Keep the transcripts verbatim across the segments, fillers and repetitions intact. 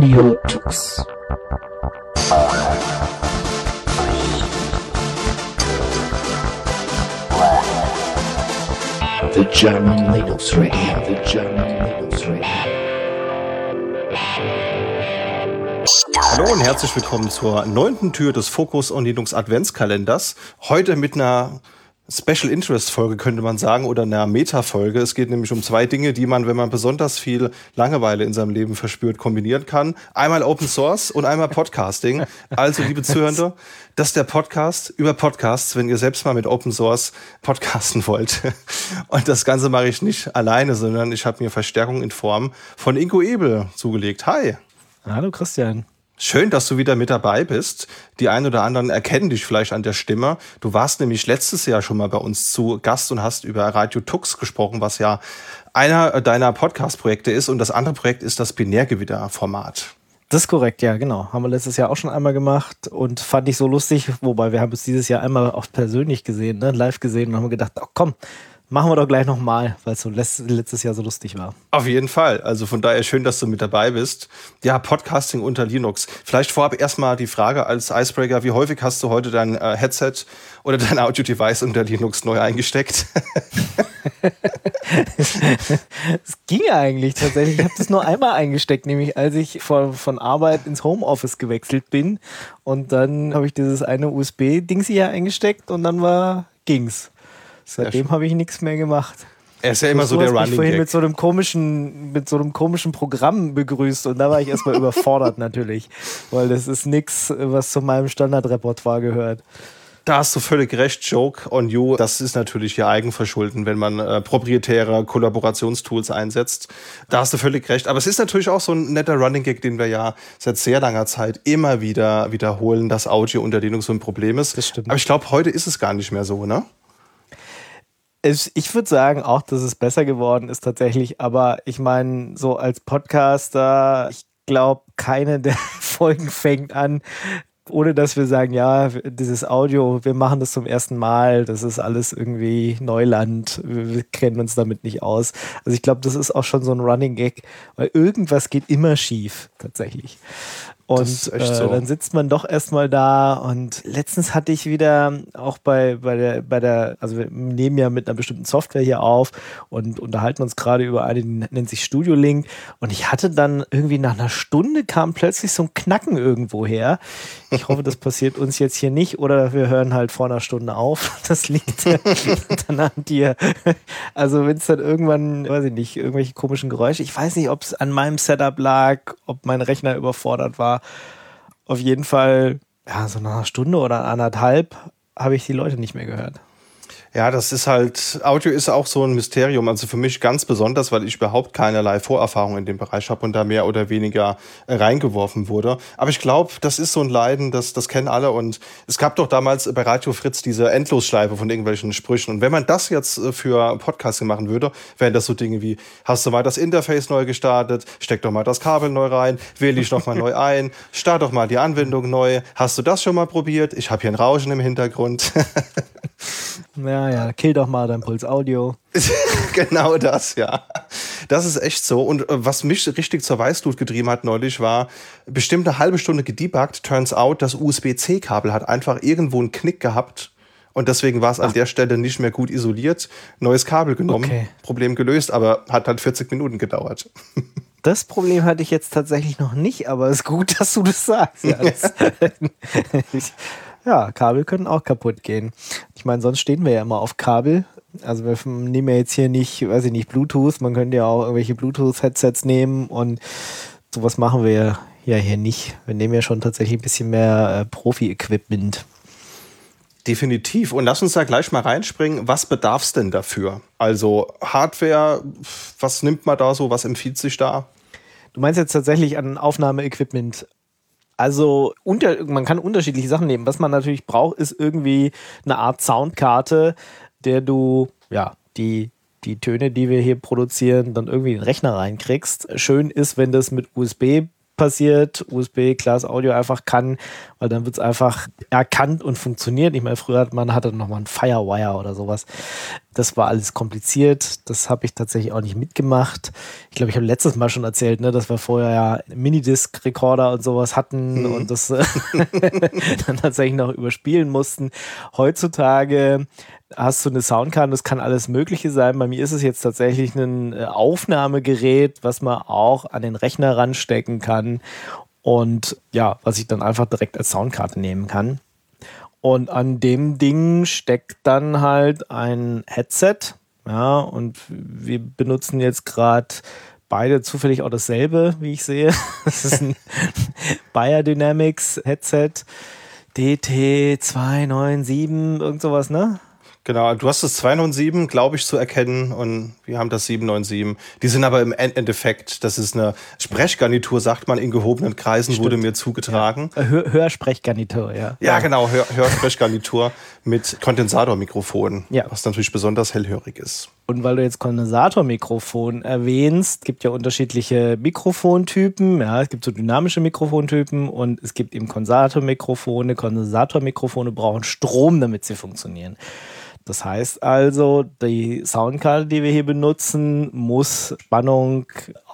Audio Tux. The German Linux Radio, the German Linux Radio. Hallo und herzlich willkommen zur neunten Tür des Focus on Linux Adventskalenders. Heute mit einer Special Interest Folge, könnte man sagen, oder einer Meta-Folge. Es geht nämlich um zwei Dinge, die man, wenn man besonders viel Langeweile in seinem Leben verspürt, kombinieren kann. Einmal Open Source und einmal Podcasting. Also, liebe Zuhörende, das ist der Podcast über Podcasts, wenn ihr selbst mal mit Open Source podcasten wollt. Und das Ganze mache ich nicht alleine, sondern ich habe mir Verstärkung in Form von Ingo Ebel zugelegt. Hi. Hallo Christian. Schön, dass du wieder mit dabei bist. Die einen oder anderen erkennen dich vielleicht an der Stimme. Du warst nämlich letztes Jahr schon mal bei uns zu Gast und hast über Radio Tux gesprochen, was ja einer deiner Podcast-Projekte ist. Und das andere Projekt ist das Binärgewitter-Format. Das ist korrekt, ja, genau. Haben wir letztes Jahr auch schon einmal gemacht und fand ich so lustig. Wobei wir haben es dieses Jahr einmal auch persönlich gesehen, ne, live gesehen und haben gedacht, oh, komm, machen wir doch gleich nochmal, weil es so letztes Jahr so lustig war. Auf jeden Fall. Also von daher schön, dass du mit dabei bist. Ja, Podcasting unter Linux. Vielleicht vorab erstmal die Frage als Icebreaker. Wie häufig hast du heute dein äh, Headset oder dein Audio-Device unter Linux neu eingesteckt? Es ging eigentlich tatsächlich. Ich habe das nur einmal eingesteckt, nämlich als ich von, von Arbeit ins Homeoffice gewechselt bin. Und dann habe ich dieses eine U S B-Dings hier eingesteckt und dann war ging's. Seitdem habe ich nichts mehr gemacht. Er ist ja immer so der Running Gag. Ich vorhin mit so einem komischen, mit so einem komischen Programm begrüßt und da war ich erstmal überfordert natürlich, weil das ist nichts, was zu meinem Standardrepertoire gehört. Da hast du völlig recht, Joke on you. Das ist natürlich ja Eigenverschulden, wenn man äh, proprietäre Kollaborationstools einsetzt. Da hast du völlig recht. Aber es ist natürlich auch so ein netter Running Gag, den wir ja seit sehr langer Zeit immer wieder wiederholen, dass Audio unter Linux so ein Problem ist. Das stimmt. Aber ich glaube, heute ist es gar nicht mehr so, ne? Ich würde sagen auch, dass es besser geworden ist tatsächlich, aber ich meine, so als Podcaster, ich glaube, keine der Folgen fängt an, ohne dass wir sagen, ja, dieses Audio, wir machen das zum ersten Mal, das ist alles irgendwie Neuland, wir kennen uns damit nicht aus. Also ich glaube, das ist auch schon so ein Running Gag, weil irgendwas geht immer schief, tatsächlich. Und äh, so. Dann sitzt man doch erstmal da und letztens hatte ich wieder auch bei, bei der, bei der, also wir nehmen ja mit einer bestimmten Software hier auf und unterhalten uns gerade über eine, die nennt sich Studio Link und ich hatte dann irgendwie nach einer Stunde kam plötzlich so ein Knacken irgendwo her. Ich hoffe, das passiert uns jetzt hier nicht oder wir hören halt vor einer Stunde auf. Das liegt dann an dir. Also wenn es dann irgendwann, weiß ich nicht, irgendwelche komischen Geräusche, ich weiß nicht, ob es an meinem Setup lag, ob mein Rechner überfordert war. Auf jeden Fall, ja, so nach einer Stunde oder anderthalb habe ich die Leute nicht mehr gehört. Ja, das ist halt, Audio ist auch so ein Mysterium, also für mich ganz besonders, weil ich überhaupt keinerlei Vorerfahrung in dem Bereich habe und da mehr oder weniger reingeworfen wurde. Aber ich glaube, das ist so ein Leiden, das, das kennen alle und es gab doch damals bei Radio Fritz diese Endlosschleife von irgendwelchen Sprüchen und wenn man das jetzt für Podcasting machen würde, wären das so Dinge wie, hast du mal das Interface neu gestartet, steck doch mal das Kabel neu rein, wähle dich noch mal neu ein, start doch mal die Anwendung neu, hast du das schon mal probiert? Ich habe hier ein Rauschen im Hintergrund. Ja, ja, kill doch mal dein Puls Audio. Genau das, ja. Das ist echt so. Und was mich richtig zur Weißglut getrieben hat neulich, war bestimmt eine halbe Stunde gedebuggt. Turns out, das U S B C Kabel hat einfach irgendwo einen Knick gehabt. Und deswegen war es an der Stelle nicht mehr gut isoliert. Neues Kabel genommen, okay. Problem gelöst, aber hat halt vierzig Minuten gedauert. Das Problem hatte ich jetzt tatsächlich noch nicht, aber es ist gut, dass du das sagst. Ja, das ja, Kabel können auch kaputt gehen. Ich meine, sonst stehen wir ja immer auf Kabel. Also wir nehmen ja jetzt hier nicht, weiß ich nicht, Bluetooth. Man könnte ja auch irgendwelche Bluetooth-Headsets nehmen und sowas machen wir ja hier nicht. Wir nehmen ja schon tatsächlich ein bisschen mehr äh, Profi-Equipment. Definitiv. Und lass uns da gleich mal reinspringen. Was bedarf es denn dafür? Also Hardware, was nimmt man da so? Was empfiehlt sich da? Du meinst jetzt tatsächlich an Aufnahmeequipment? Also unter, man kann unterschiedliche Sachen nehmen. Was man natürlich braucht, ist irgendwie eine Art Soundkarte, der du ja die, die Töne, die wir hier produzieren, dann irgendwie in den Rechner reinkriegst. Schön ist, wenn das mit U S B passiert, U S B Class Audio einfach kann, weil dann wird es einfach erkannt und funktioniert. Ich meine, früher hat man hatte noch mal ein Firewire oder sowas. Das war alles kompliziert. Das habe ich tatsächlich auch nicht mitgemacht. Ich glaube, ich habe letztes Mal schon erzählt, ne, dass wir vorher ja Minidisc-Recorder und sowas hatten mhm. und das äh, dann tatsächlich noch überspielen mussten. Heutzutage hast du eine Soundcard, das kann alles Mögliche sein. Bei mir ist es jetzt tatsächlich ein Aufnahmegerät, was man auch an den Rechner ranstecken kann und ja, was ich dann einfach direkt als Soundkarte nehmen kann. Und an dem Ding steckt dann halt ein Headset. Ja, und wir benutzen jetzt gerade beide zufällig auch dasselbe, wie ich sehe. Das ist ein Beyerdynamics Headset D T zwei neun sieben, irgend sowas, ne? Genau, du hast das zwei neun sieben, glaube ich, zu erkennen und wir haben das sieben neun sieben. Die sind aber im Endeffekt, das ist eine Sprechgarnitur, sagt man in gehobenen Kreisen, Stimmt. wurde mir zugetragen. Ja. Hör Hörsprechgarnitur, ja. Ja, genau, Hör Hörsprechgarnitur mit Kondensatormikrofon, ja. was natürlich besonders hellhörig ist. Und weil du jetzt Kondensatormikrofon erwähnst, gibt ja unterschiedliche Mikrofontypen. Ja, es gibt so dynamische Mikrofontypen und es gibt eben Kondensatormikrofone. Kondensatormikrofone brauchen Strom, damit sie funktionieren. Das heißt also, die Soundkarte, die wir hier benutzen, muss Spannung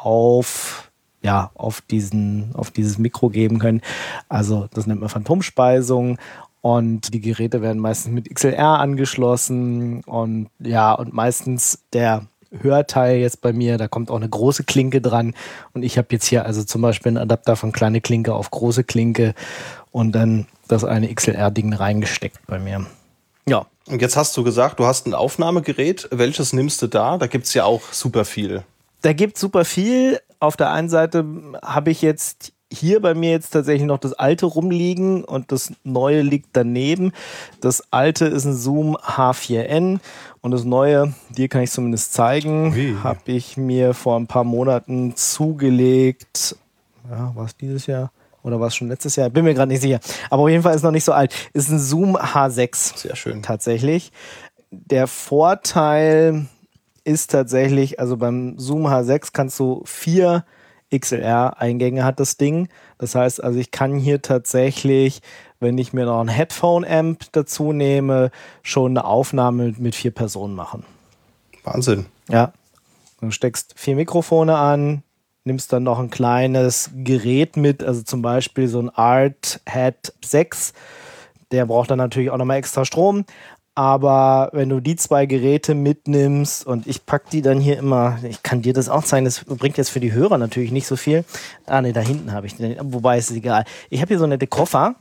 auf, ja, auf, diesen, auf dieses Mikro geben können. Also das nennt man Phantomspeisung. Und die Geräte werden meistens mit X L R angeschlossen. Und ja, und meistens der Hörteil jetzt bei mir, da kommt auch eine große Klinke dran. Und ich habe jetzt hier also zum Beispiel einen Adapter von kleine Klinke auf große Klinke und dann das eine X L R-Ding reingesteckt bei mir. Ja. Und jetzt hast du gesagt, du hast ein Aufnahmegerät. Welches nimmst du da? Da gibt es ja auch super viel. Da gibt es super viel. Auf der einen Seite habe ich jetzt hier bei mir jetzt tatsächlich noch das alte rumliegen und das neue liegt daneben. Das alte ist ein Zoom H vier N und das neue, dir kann ich zumindest zeigen, habe ich mir vor ein paar Monaten zugelegt. Ja, war es dieses Jahr? Oder war es schon letztes Jahr? Bin mir gerade nicht sicher. Aber auf jeden Fall ist noch nicht so alt. Ist ein Zoom H sechs. Sehr schön. Tatsächlich. Der Vorteil ist tatsächlich, also beim Zoom H sechs kannst du vier X L R-Eingänge hat das Ding. Das heißt, also ich kann hier tatsächlich, wenn ich mir noch ein Headphone-Amp dazu nehme, schon eine Aufnahme mit vier Personen machen. Wahnsinn. Ja. Du steckst vier Mikrofone an, nimmst dann noch ein kleines Gerät mit, also zum Beispiel so ein Art Head sechs. Der braucht dann natürlich auch nochmal extra Strom. Aber wenn du die zwei Geräte mitnimmst und ich packe die dann hier immer, ich kann dir das auch zeigen, das bringt jetzt für die Hörer natürlich nicht so viel. Ah ne, da hinten habe ich den, wobei ist es egal. Ich habe hier so nette Koffer.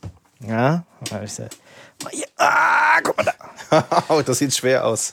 Ja, ich so, ah, guck mal da. Das sieht schwer aus.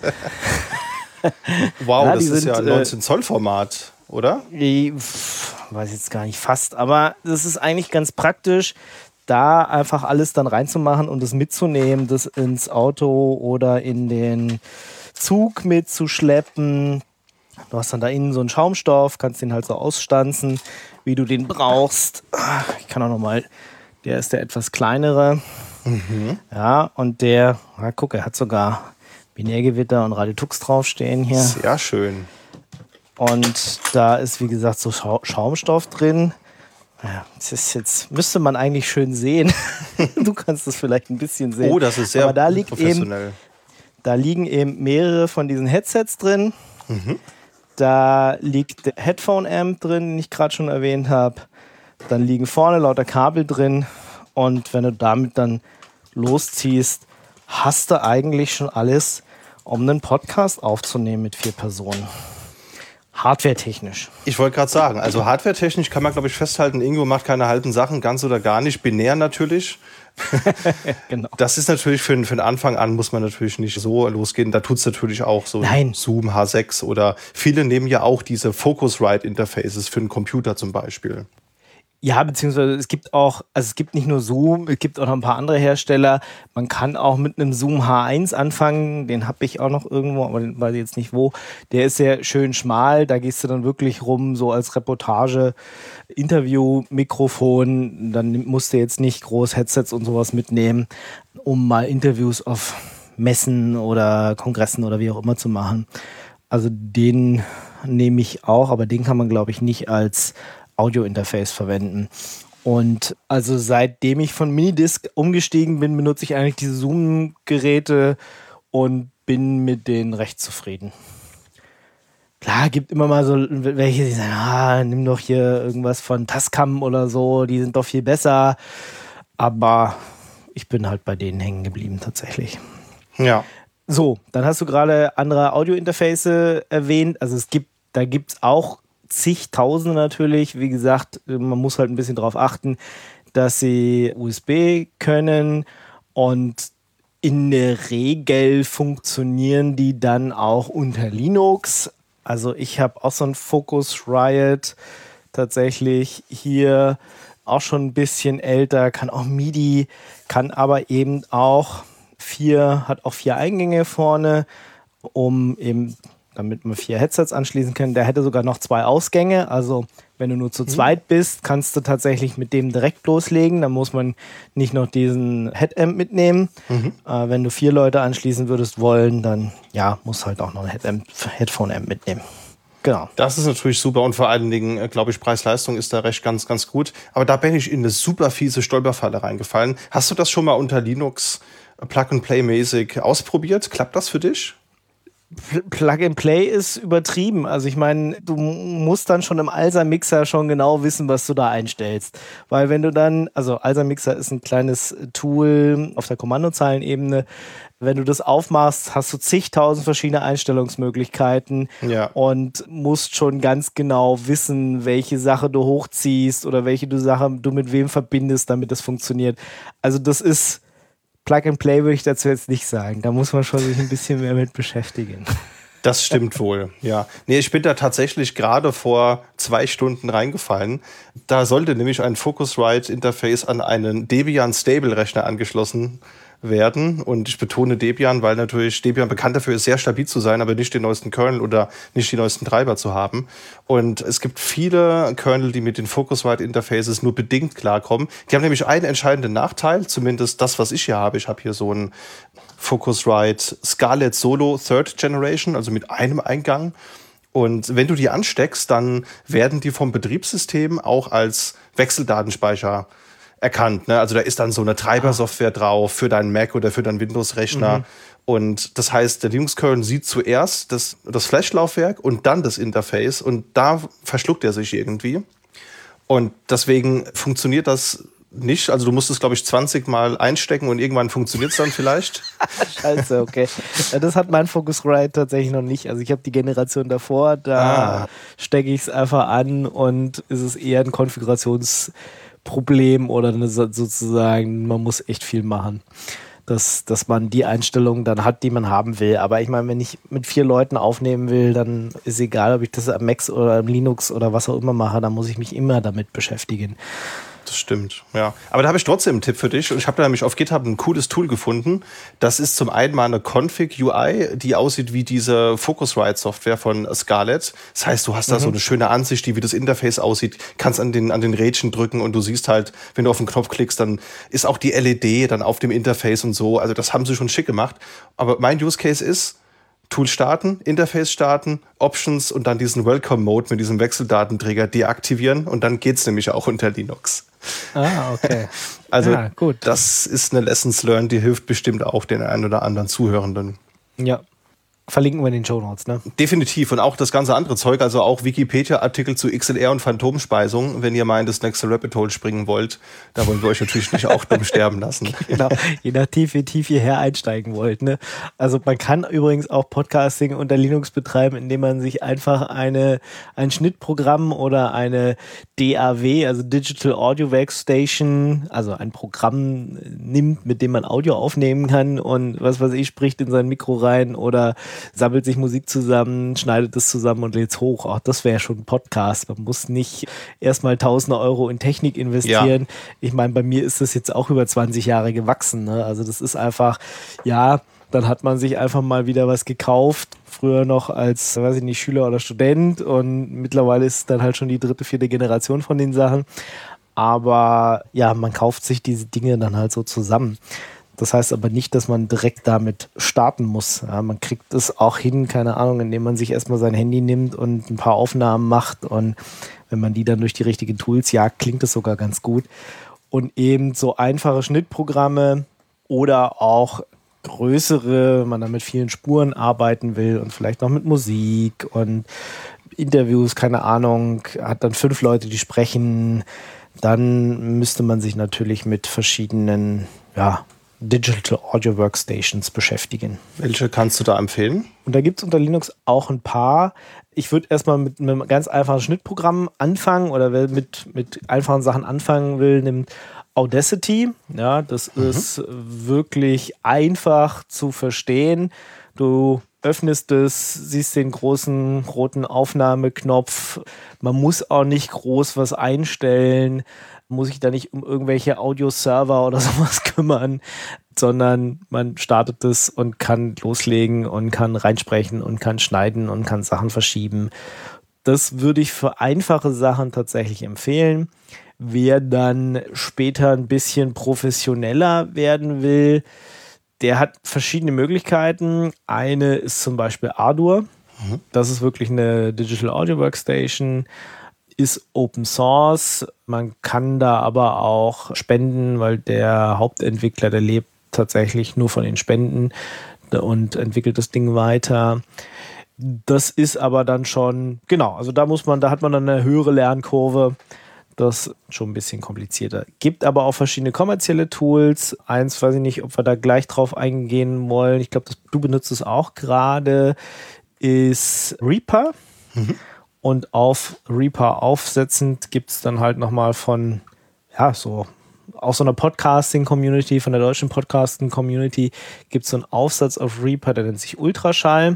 Wow, ja, das ist sind, ja neunzehn Zoll Format, oder? Ich weiß jetzt gar nicht, fast, aber das ist eigentlich ganz praktisch, da einfach alles dann reinzumachen und das mitzunehmen, das ins Auto oder in den Zug mitzuschleppen. Du hast dann da innen so einen Schaumstoff, kannst den halt so ausstanzen, wie du den brauchst. Ich kann auch noch mal, der ist der etwas kleinere. Mhm. Ja, und der, na, guck, er hat sogar Binärgewitter und Radiotux draufstehen hier. Sehr schön. Und da ist, wie gesagt, so Schau- Schaumstoff drin. Ja, das ist jetzt, müsste man eigentlich schön sehen. Du kannst es vielleicht ein bisschen sehen. Oh, das ist sehr Aber da liegt professionell. Eben, da liegen eben mehrere von diesen Headsets drin. Mhm. Da liegt der Headphone-Amp drin, den ich gerade schon erwähnt habe. Dann liegen vorne lauter Kabel drin. Und wenn du damit dann losziehst, hast du eigentlich schon alles, um einen Podcast aufzunehmen mit vier Personen. Hardware-technisch. Ich wollte gerade sagen, also hardware-technisch kann man, glaube ich, festhalten, Ingo macht keine halben Sachen, ganz oder gar nicht, binär natürlich. Genau. Das ist natürlich für, für den Anfang an, muss man natürlich nicht so losgehen. Da tut es natürlich auch so Nein. Zoom H sechs oder viele nehmen ja auch diese Focusrite-Interfaces für einen Computer zum Beispiel. Ja, beziehungsweise es gibt auch, also es gibt nicht nur Zoom, es gibt auch noch ein paar andere Hersteller. Man kann auch mit einem Zoom H eins anfangen, den habe ich auch noch irgendwo, aber den weiß ich jetzt nicht wo. Der ist sehr schön schmal, da gehst du dann wirklich rum, so als Reportage, Interview-Mikrofon. Dann musst du jetzt nicht groß Headsets und sowas mitnehmen, um mal Interviews auf Messen oder Kongressen oder wie auch immer zu machen. Also den nehme ich auch, aber den kann man, glaube ich, nicht als Audio-Interface verwenden. Und also seitdem ich von Minidisc umgestiegen bin, benutze ich eigentlich diese Zoom-Geräte und bin mit denen recht zufrieden. Klar, gibt immer mal so welche, die sagen, ah, nimm doch hier irgendwas von Tascam oder so, die sind doch viel besser. Aber ich bin halt bei denen hängen geblieben tatsächlich. Ja. So, dann hast du gerade andere Audio-Interface erwähnt. Also es gibt, da gibt es auch zigtausende natürlich. Wie gesagt, man muss halt ein bisschen drauf achten, dass sie U S B können und in der Regel funktionieren die dann auch unter Linux. Also ich habe auch so ein Focusrite tatsächlich hier, auch schon ein bisschen älter, kann auch MIDI, kann aber eben auch vier, hat auch vier Eingänge vorne, um eben, damit man vier Headsets anschließen kann. Der hätte sogar noch zwei Ausgänge, also wenn du nur zu mhm. zweit bist, kannst du tatsächlich mit dem direkt loslegen. Dann muss man nicht noch diesen Headamp mitnehmen. Mhm. Äh, wenn du vier Leute anschließen würdest wollen, dann ja, musst halt auch noch ein Headamp, Headphone-Amp mitnehmen. Genau. Das ist natürlich super und vor allen Dingen, glaube ich, Preis-Leistung ist da recht ganz, ganz gut. Aber da bin ich in eine super fiese Stolperfalle reingefallen. Hast du das schon mal unter Linux Plug-and-Play-mäßig ausprobiert? Klappt das für dich? Plug-and-Play ist übertrieben. Also ich meine, du musst dann schon im Alsa-Mixer schon genau wissen, was du da einstellst. Weil wenn du dann, also Alsa-Mixer ist ein kleines Tool auf der Kommandozeilenebene, wenn du das aufmachst, hast du zigtausend verschiedene Einstellungsmöglichkeiten ja. und musst schon ganz genau wissen, welche Sache du hochziehst oder welche du Sache du mit wem verbindest, damit das funktioniert. Also das ist Plug and Play, würde ich dazu jetzt nicht sagen. Da muss man schon sich ein bisschen mehr mit beschäftigen. Das stimmt wohl, ja. Nee, ich bin da tatsächlich gerade vor zwei Stunden reingefallen. Da sollte nämlich ein Focusrite-Interface an einen Debian-Stable-Rechner angeschlossen werden. Und ich betone Debian, weil natürlich Debian bekannt dafür ist, sehr stabil zu sein, aber nicht den neuesten Kernel oder nicht die neuesten Treiber zu haben. Und es gibt viele Kernel, die mit den Focusrite-Interfaces nur bedingt klarkommen. Die haben nämlich einen entscheidenden Nachteil, zumindest das, was ich hier habe. Ich habe hier so ein Focusrite Scarlett Solo Third Generation, also mit einem Eingang. Und wenn du die ansteckst, dann werden die vom Betriebssystem auch als Wechseldatenspeicher erkannt. Ne? Also da ist dann so eine Treibersoftware drauf für deinen Mac oder für deinen Windows-Rechner. Mhm. Und das heißt, der Linux-Kernel sieht zuerst das, das Flash-Laufwerk und dann das Interface und da verschluckt er sich irgendwie. Und deswegen funktioniert das nicht. Also du musst es, glaube ich, zwanzig Mal einstecken und irgendwann funktioniert es dann vielleicht. Scheiße, okay. Das hat mein Focusrite tatsächlich noch nicht. Also ich habe die Generation davor, da ah. stecke ich es einfach an und ist es eher ein Konfigurations- Problem oder eine, sozusagen, man muss echt viel machen, dass, dass man die Einstellungen dann hat, die man haben will. Aber ich meine, wenn ich mit vier Leuten aufnehmen will, dann ist egal, ob ich das am Mac oder am Linux oder was auch immer mache, dann muss ich mich immer damit beschäftigen. Das stimmt, ja. Aber da habe ich trotzdem einen Tipp für dich. Und ich habe da nämlich auf GitHub ein cooles Tool gefunden. Das ist zum einen mal eine Config-U I, die aussieht wie diese Focusrite-Software von Scarlett. Das heißt, du hast mhm. da so eine schöne Ansicht, die wie das Interface aussieht, kannst an den, an den Rädchen drücken und du siehst halt, wenn du auf den Knopf klickst, dann ist auch die L E D dann auf dem Interface und so. Also das haben sie schon schick gemacht. Aber mein Use Case ist, Tool starten, Interface starten, Options und dann diesen Welcome-Mode mit diesem Wechseldatenträger deaktivieren und dann geht's nämlich auch unter Linux. Ah, okay. Also ja, gut. Das ist eine Lessons learned, die hilft bestimmt auch den einen oder anderen Zuhörenden. Ja. Verlinken wir in den Shownotes, ne? Definitiv. Und auch das ganze andere Zeug, also auch Wikipedia-Artikel zu X L R und Phantomspeisung, wenn ihr mal in das nächste Rabbit Hole springen wollt. Da wollen wir euch natürlich nicht auch dumm sterben lassen. Genau, je nachdem, wie tief ihr her einsteigen wollt. Ne? Also man kann übrigens auch Podcasting unter Linux betreiben, indem man sich einfach eine, ein Schnittprogramm oder eine D A W, also Digital Audio Workstation, also ein Programm nimmt, mit dem man Audio aufnehmen kann und was weiß ich, spricht in sein Mikro rein oder sammelt sich Musik zusammen, schneidet es zusammen und lädt es hoch. Auch das wäre schon ein Podcast. Man muss nicht erstmal tausende Euro in Technik investieren. Ja. Ich meine, bei mir ist das jetzt auch über zwanzig Jahre gewachsen. Ne? Also das ist einfach, ja, dann hat man sich einfach mal wieder was gekauft. Früher noch als, weiß ich nicht, Schüler oder Student und mittlerweile ist es dann halt schon die dritte, vierte Generation von den Sachen. Aber ja, man kauft sich diese Dinge dann halt so zusammen. Das heißt aber nicht, dass man direkt damit starten muss. Ja, man kriegt es auch hin, keine Ahnung, indem man sich erstmal sein Handy nimmt und ein paar Aufnahmen macht und wenn man die dann durch die richtigen Tools jagt, klingt es sogar ganz gut. Und eben so einfache Schnittprogramme oder auch größere, man dann mit vielen Spuren arbeiten will und vielleicht noch mit Musik und Interviews, keine Ahnung, hat dann fünf Leute, die sprechen, dann müsste man sich natürlich mit verschiedenen, ja, Digital Audio Workstations beschäftigen. Welche kannst du da empfehlen? Und da gibt es unter Linux auch ein paar. Ich würde erstmal mit, mit einem ganz einfachen Schnittprogramm anfangen oder wer mit, mit einfachen Sachen anfangen will, nimmt Audacity. Ja, das mhm. ist wirklich einfach zu verstehen. Du öffnest es, siehst den großen roten Aufnahmeknopf. Man muss auch nicht groß was einstellen, muss sich da nicht um irgendwelche Audio-Server oder sowas kümmern, sondern man startet es und kann loslegen und kann reinsprechen und kann schneiden und kann Sachen verschieben. Das würde ich für einfache Sachen tatsächlich empfehlen. Wer dann später ein bisschen professioneller werden will, der hat verschiedene Möglichkeiten. Eine ist zum Beispiel Ardour. Mhm. Das ist wirklich eine Digital Audio Workstation. Ist Open Source. Man kann da aber auch spenden, weil der Hauptentwickler, der lebt tatsächlich nur von den Spenden und entwickelt das Ding weiter. Das ist aber dann schon, genau, also da muss man, da hat man dann eine höhere Lernkurve. Das ist schon ein bisschen komplizierter. Gibt aber auch verschiedene kommerzielle Tools. Eins, weiß ich nicht, ob wir da gleich drauf eingehen wollen. Ich glaube, du benutzt es auch gerade, ist Reaper. Mhm. Und auf Reaper aufsetzend gibt es dann halt nochmal von, ja, so, aus so einer Podcasting-Community, von der deutschen Podcasting-Community, gibt es so einen Aufsatz auf Reaper, der nennt sich Ultraschall.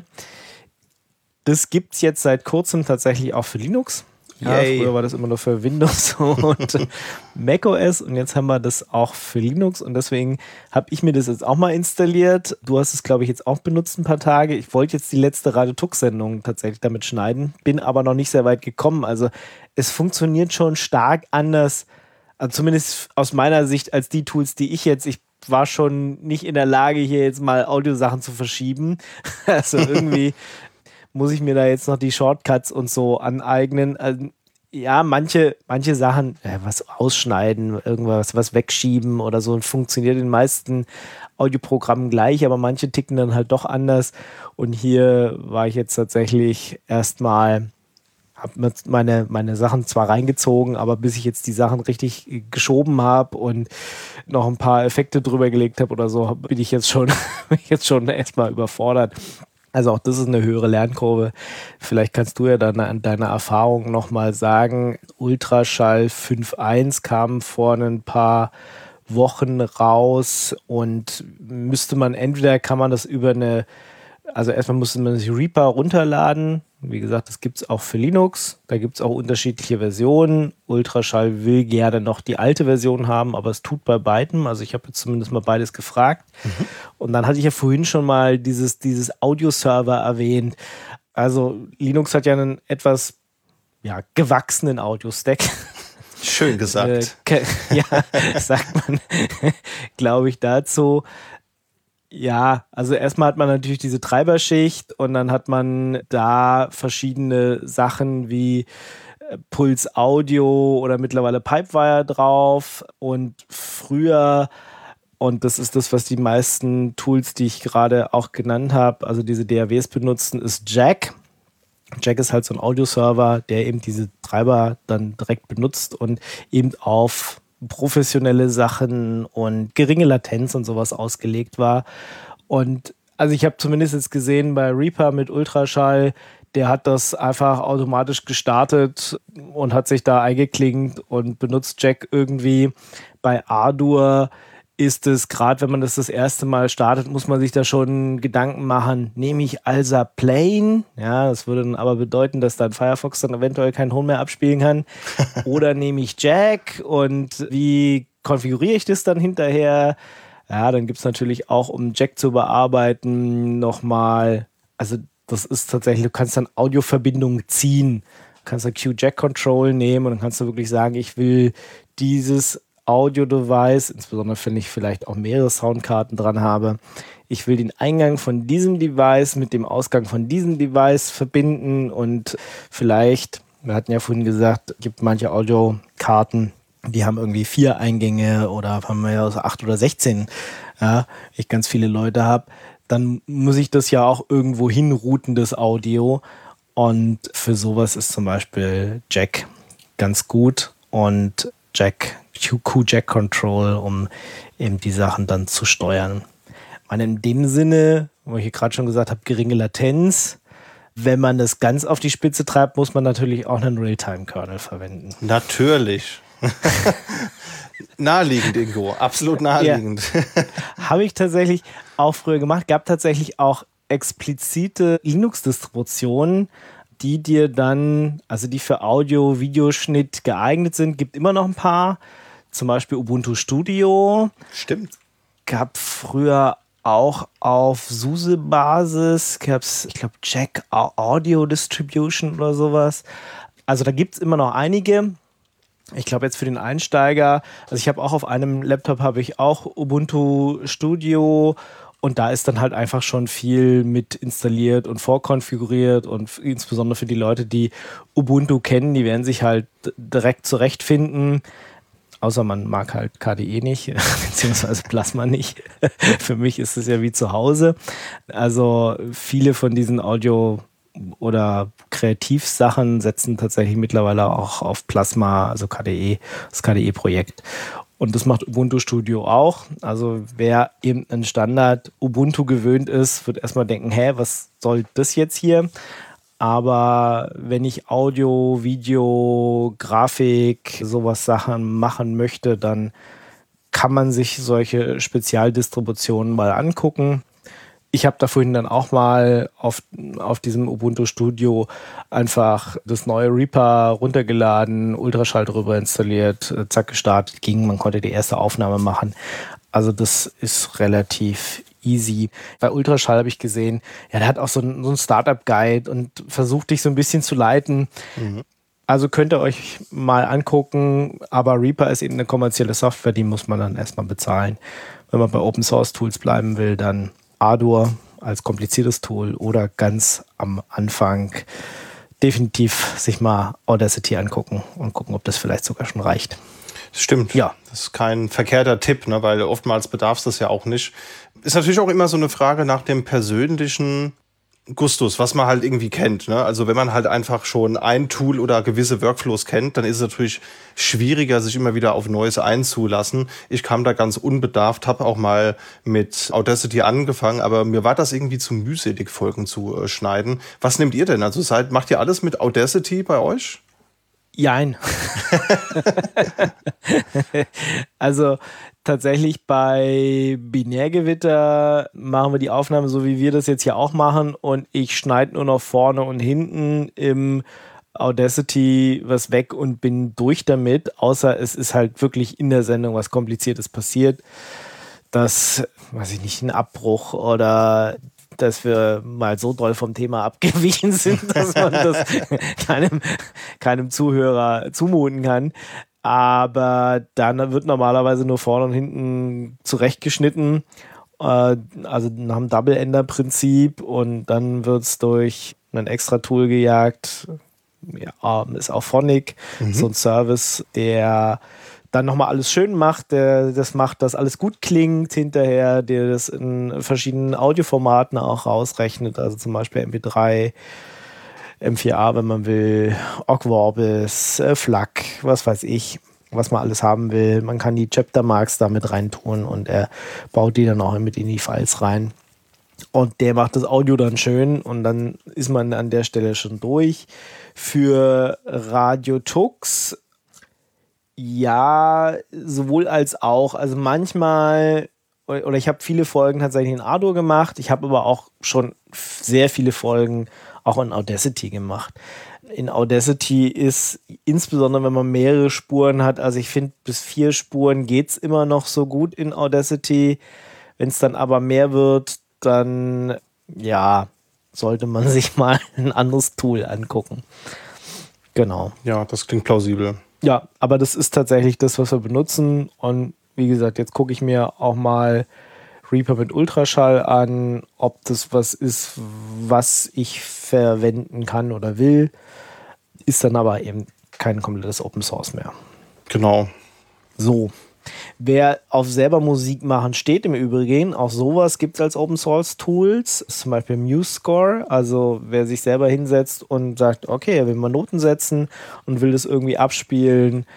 Das gibt es jetzt seit kurzem tatsächlich auch für Linux. Ja, früher war das immer nur für Windows und macOS und jetzt haben wir das auch für Linux und deswegen habe ich mir das jetzt auch mal installiert. Du hast es, glaube ich, jetzt auch benutzt ein paar Tage. Ich wollte jetzt die letzte Radio Tux-Sendung tatsächlich damit schneiden, bin aber noch nicht sehr weit gekommen. Also es funktioniert schon stark anders, also zumindest aus meiner Sicht, als die Tools, die ich jetzt, ich war schon nicht in der Lage, hier jetzt mal Audiosachen zu verschieben. Also irgendwie muss ich mir da jetzt noch die Shortcuts und so aneignen. Also, ja, manche, manche Sachen, ja, was ausschneiden, irgendwas, was wegschieben oder so, funktioniert in den meisten Audioprogrammen gleich, aber manche ticken dann halt doch anders. Und hier war ich jetzt tatsächlich erstmal, habe meine, meine Sachen zwar reingezogen, aber bis ich jetzt die Sachen richtig geschoben habe und noch ein paar Effekte drüber gelegt habe oder so, bin ich jetzt schon, bin ich jetzt schon erstmal überfordert. Also auch das ist eine höhere Lernkurve. Vielleicht kannst du ja dann an deiner Erfahrung nochmal sagen, Ultraschall fünf Punkt eins kam vor ein paar Wochen raus und müsste man entweder, kann man das über eine, also erstmal musste man sich Reaper runterladen. Wie gesagt, das gibt es auch für Linux. Da gibt es auch unterschiedliche Versionen. Ultraschall will gerne noch die alte Version haben, aber es tut bei beidem. Also ich habe jetzt zumindest mal beides gefragt. Mhm. Und dann hatte ich ja vorhin schon mal dieses, dieses Audio-Server erwähnt. Also Linux hat ja einen etwas ja, gewachsenen Audio-Stack. Schön gesagt. äh, ja, sagt man, glaube ich, dazu. Ja, also erstmal hat man natürlich diese Treiberschicht und dann hat man da verschiedene Sachen wie Puls Audio oder mittlerweile Pipewire drauf und früher, und das ist das, was die meisten Tools, die ich gerade auch genannt habe, also diese D A Ws benutzen, ist Jack. Jack ist halt so ein Audioserver, der eben diese Treiber dann direkt benutzt und eben auf professionelle Sachen und geringe Latenz und sowas ausgelegt war. Und also ich habe zumindest jetzt gesehen bei Reaper mit Ultraschall, der hat das einfach automatisch gestartet und hat sich da eingeklinkt und benutzt Jack irgendwie. Bei Ardour ist es, gerade wenn man das das erste Mal startet, muss man sich da schon Gedanken machen, nehme ich Alsa Plain? Ja, das würde dann aber bedeuten, dass dann Firefox dann eventuell keinen Ton mehr abspielen kann. Oder nehme ich Jack und wie konfiguriere ich das dann hinterher? Ja, dann gibt es natürlich auch, um Jack zu bearbeiten, nochmal, also das ist tatsächlich, du kannst dann Audioverbindungen ziehen. Du kannst da Q-Jack-Control nehmen und dann kannst du wirklich sagen, ich will dieses Audio-Device, insbesondere wenn ich vielleicht auch mehrere Soundkarten dran habe. Ich will den Eingang von diesem Device mit dem Ausgang von diesem Device verbinden und vielleicht, wir hatten ja vorhin gesagt, es gibt manche Audiokarten, die haben irgendwie vier Eingänge oder haben wir ja so acht oder sechzehn, ja, ich ganz viele Leute habe, dann muss ich das ja auch irgendwo hinrouten, das Audio. Und für sowas ist zum Beispiel Jack ganz gut und Jack, Q-Jack Control, um eben die Sachen dann zu steuern. Ich meine, in dem Sinne, wo ich hier gerade schon gesagt habe, geringe Latenz. Wenn man das ganz auf die Spitze treibt, muss man natürlich auch einen Realtime-Kernel verwenden. Natürlich. Naheliegend, Ingo. Absolut naheliegend. Ja. Habe ich tatsächlich auch früher gemacht. Gab tatsächlich auch explizite Linux-Distributionen, die dir dann, also die für Audio-Videoschnitt geeignet sind. Gibt immer noch ein paar. Zum Beispiel Ubuntu Studio. Stimmt. Gab früher auch auf SUSE-Basis, gab es, ich glaube, Jack Audio Distribution oder sowas. Also da gibt es immer noch einige. Ich glaube jetzt für den Einsteiger, also ich habe auch auf einem Laptop habe ich auch Ubuntu Studio und da ist dann halt einfach schon viel mit installiert und vorkonfiguriert und insbesondere für die Leute, die Ubuntu kennen, die werden sich halt direkt zurechtfinden. Außer man mag halt K D E nicht, beziehungsweise Plasma nicht. Für mich ist es ja wie zu Hause. Also viele von diesen Audio- oder Kreativsachen setzen tatsächlich mittlerweile auch auf Plasma, also K D E, das K D E-Projekt. Und das macht Ubuntu Studio auch. Also wer eben einen Standard Ubuntu gewöhnt ist, wird erstmal denken, hä, was soll das jetzt hier? Aber wenn ich Audio, Video, Grafik, sowas Sachen machen möchte, dann kann man sich solche Spezialdistributionen mal angucken. Ich habe da vorhin dann auch mal auf, auf diesem Ubuntu Studio einfach das neue Reaper runtergeladen, Ultraschall drüber installiert, zack, gestartet, ging, man konnte die erste Aufnahme machen. Also das ist relativ easy. Bei Ultraschall habe ich gesehen, ja, der hat auch so einen, so einen Startup-Guide und versucht dich so ein bisschen zu leiten. Mhm. Also könnt ihr euch mal angucken, aber Reaper ist eben eine kommerzielle Software, die muss man dann erstmal bezahlen. Wenn man bei Open-Source-Tools bleiben will, dann Ardour als kompliziertes Tool oder ganz am Anfang definitiv sich mal Audacity angucken und gucken, ob das vielleicht sogar schon reicht. Das stimmt. Ja. Das ist kein verkehrter Tipp, ne, weil oftmals bedarf es das ja auch nicht. Ist natürlich auch immer so eine Frage nach dem persönlichen Gustus, was man halt irgendwie kennt. Ne? Also wenn man halt einfach schon ein Tool oder gewisse Workflows kennt, dann ist es natürlich schwieriger, sich immer wieder auf Neues einzulassen. Ich kam da ganz unbedarft, habe auch mal mit Audacity angefangen, aber mir war das irgendwie zu mühselig, Folgen zu äh, schneiden. Was nehmt ihr denn? Also seid, macht ihr alles mit Audacity bei euch? Jein. Also tatsächlich bei Binärgewitter machen wir die Aufnahme so, wie wir das jetzt hier auch machen und ich schneide nur noch vorne und hinten im Audacity was weg und bin durch damit, außer es ist halt wirklich in der Sendung was Kompliziertes passiert, dass, weiß ich nicht, ein Abbruch oder dass wir mal so doll vom Thema abgewichen sind, dass man das keinem, keinem Zuhörer zumuten kann. Aber dann wird normalerweise nur vorne und hinten zurechtgeschnitten, äh, also nach dem Double-Ender-Prinzip und dann wird es durch ein extra Tool gejagt. Ja, ist auch Phonic, mhm. so ein Service, der dann nochmal alles schön macht, der das macht, dass alles gut klingt hinterher, der das in verschiedenen Audioformaten auch rausrechnet, also zum Beispiel M P drei, M vier A, wenn man will, Ogg Vorbis, äh, F L A C, was weiß ich, was man alles haben will. Man kann die Chaptermarks da mit reintun und er baut die dann auch mit in die Files rein. Und der macht das Audio dann schön und dann ist man an der Stelle schon durch. Für Radio Tux, ja, sowohl als auch. Also manchmal, oder ich habe viele Folgen tatsächlich in Ardour gemacht. Ich habe aber auch schon sehr viele Folgen auch in Audacity gemacht. In Audacity ist, insbesondere wenn man mehrere Spuren hat, also ich finde, bis vier Spuren geht es immer noch so gut in Audacity. Wenn es dann aber mehr wird, dann, ja, sollte man sich mal ein anderes Tool angucken. Genau. Ja, das klingt plausibel. Ja, aber das ist tatsächlich das, was wir benutzen. Und wie gesagt, jetzt gucke ich mir auch mal Reaper mit Ultraschall an, ob das was ist, was ich verwenden kann oder will. Ist dann aber eben kein komplettes Open Source mehr. Genau. So. Wer auf selber Musik machen steht, im Übrigen, auch sowas gibt es als Open Source Tools, zum Beispiel MuseScore, also wer sich selber hinsetzt und sagt, okay, er will mal Noten setzen und will das irgendwie abspielen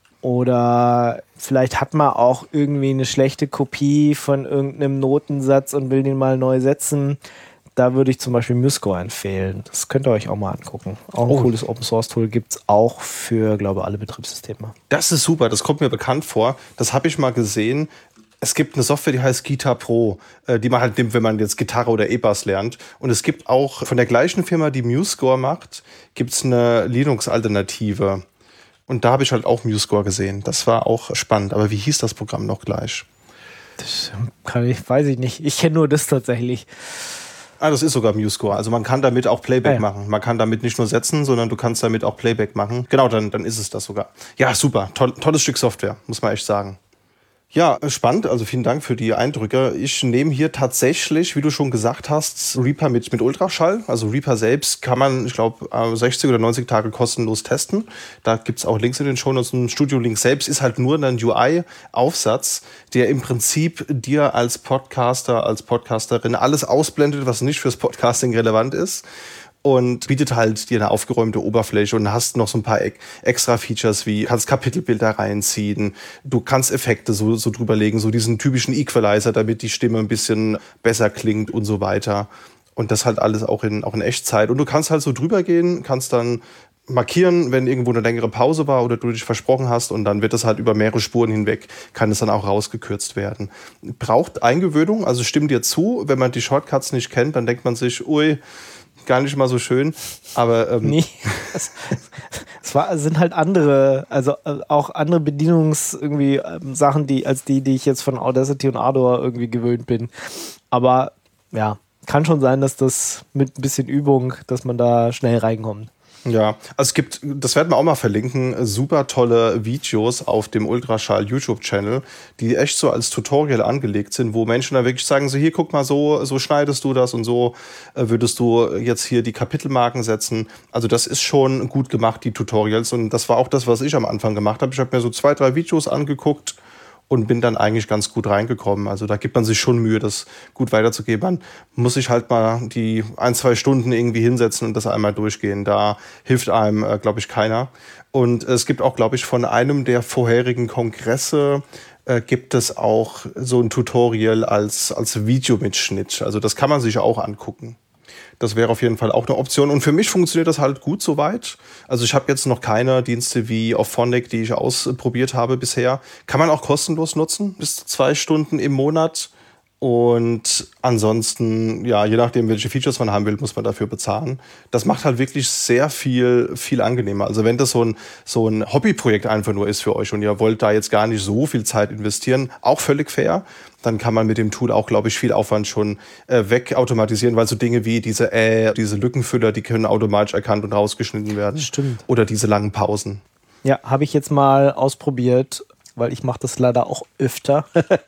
oder vielleicht hat man auch irgendwie eine schlechte Kopie von irgendeinem Notensatz und will den mal neu setzen. Da würde ich zum Beispiel MuseScore empfehlen. Das könnt ihr euch auch mal angucken. Auch ein oh. cooles Open-Source-Tool gibt es auch für, glaube ich, alle Betriebssysteme. Das ist super, das kommt mir bekannt vor. Das habe ich mal gesehen. Es gibt eine Software, die heißt Guitar Pro, die man halt nimmt, wenn man jetzt Gitarre oder E-Bass lernt. Und es gibt auch von der gleichen Firma, die MuseScore macht, gibt es eine Linux-Alternative. Und da habe ich halt auch MuseScore gesehen. Das war auch spannend. Aber wie hieß das Programm noch gleich? Das kann ich, weiß ich nicht. Ich kenne nur das tatsächlich. Ah, das ist sogar MuseScore. Also man kann damit auch Playback ah, ja. machen. Man kann damit nicht nur setzen, sondern du kannst damit auch Playback machen. Genau, dann, dann ist es das sogar. Ja, super. Toll, tolles Stück Software, muss man echt sagen. Ja, spannend. Also vielen Dank für die Eindrücke. Ich nehme hier tatsächlich, wie du schon gesagt hast, Reaper mit, mit Ultraschall. Also Reaper selbst kann man, ich glaube, sechzig oder neunzig Tage kostenlos testen. Da gibt es auch Links in den Shownotes. Ein Studio-Link selbst ist halt nur ein U I-Aufsatz, der im Prinzip dir als Podcaster, als Podcasterin alles ausblendet, was nicht fürs Podcasting relevant ist. Und bietet halt dir eine aufgeräumte Oberfläche und hast noch so ein paar extra Features wie, kannst Kapitelbilder reinziehen, du kannst Effekte so, so drüberlegen, so diesen typischen Equalizer, damit die Stimme ein bisschen besser klingt und so weiter. Und das halt alles auch in, auch in Echtzeit. Und du kannst halt so drüber gehen, kannst dann markieren, wenn irgendwo eine längere Pause war oder du dich versprochen hast und dann wird das halt über mehrere Spuren hinweg, kann es dann auch rausgekürzt werden. Braucht Eingewöhnung, also stimmt dir zu, wenn man die Shortcuts nicht kennt, dann denkt man sich, ui, gar nicht mal so schön, aber ähm nee, es, es war, sind halt andere, also auch andere Bedienungs irgendwie ähm, Sachen, die als die, die ich jetzt von Audacity und Ardour irgendwie gewöhnt bin. Aber ja, kann schon sein, dass das mit ein bisschen Übung, dass man da schnell reinkommt. Ja, also es gibt, das werden wir auch mal verlinken, super tolle Videos auf dem Ultraschall YouTube-Channel, die echt so als Tutorial angelegt sind, wo Menschen dann wirklich sagen, so hier, guck mal, so, so schneidest du das und so äh, würdest du jetzt hier die Kapitelmarken setzen. Also das ist schon gut gemacht, die Tutorials, und das war auch das, was ich am Anfang gemacht habe. Ich habe mir so zwei, drei Videos angeguckt und bin dann eigentlich ganz gut reingekommen. Also da gibt man sich schon Mühe, das gut weiterzugeben. Man muss sich halt mal die ein, zwei Stunden irgendwie hinsetzen und das einmal durchgehen. Da hilft einem, äh, glaube ich, keiner. Und es gibt auch, glaube ich, von einem der vorherigen Kongresse äh, gibt es auch so ein Tutorial als, als Videomitschnitt. Also das kann man sich auch angucken. Das wäre auf jeden Fall auch eine Option. Und für mich funktioniert das halt gut soweit. Also ich habe jetzt noch keine Dienste wie Auphonic, die ich ausprobiert habe bisher. Kann man auch kostenlos nutzen, bis zu zwei Stunden im Monat. Und ansonsten, ja, je nachdem, welche Features man haben will, muss man dafür bezahlen. Das macht halt wirklich sehr viel, viel angenehmer. Also wenn das so ein, so ein Hobbyprojekt einfach nur ist für euch und ihr wollt da jetzt gar nicht so viel Zeit investieren, auch völlig fair, dann kann man mit dem Tool auch, glaube ich, viel Aufwand schon äh, wegautomatisieren, weil so Dinge wie diese äh, diese Lückenfüller, die können automatisch erkannt und rausgeschnitten werden. Stimmt. Oder diese langen Pausen. Ja, habe ich jetzt mal ausprobiert, weil ich mache das leider auch öfter,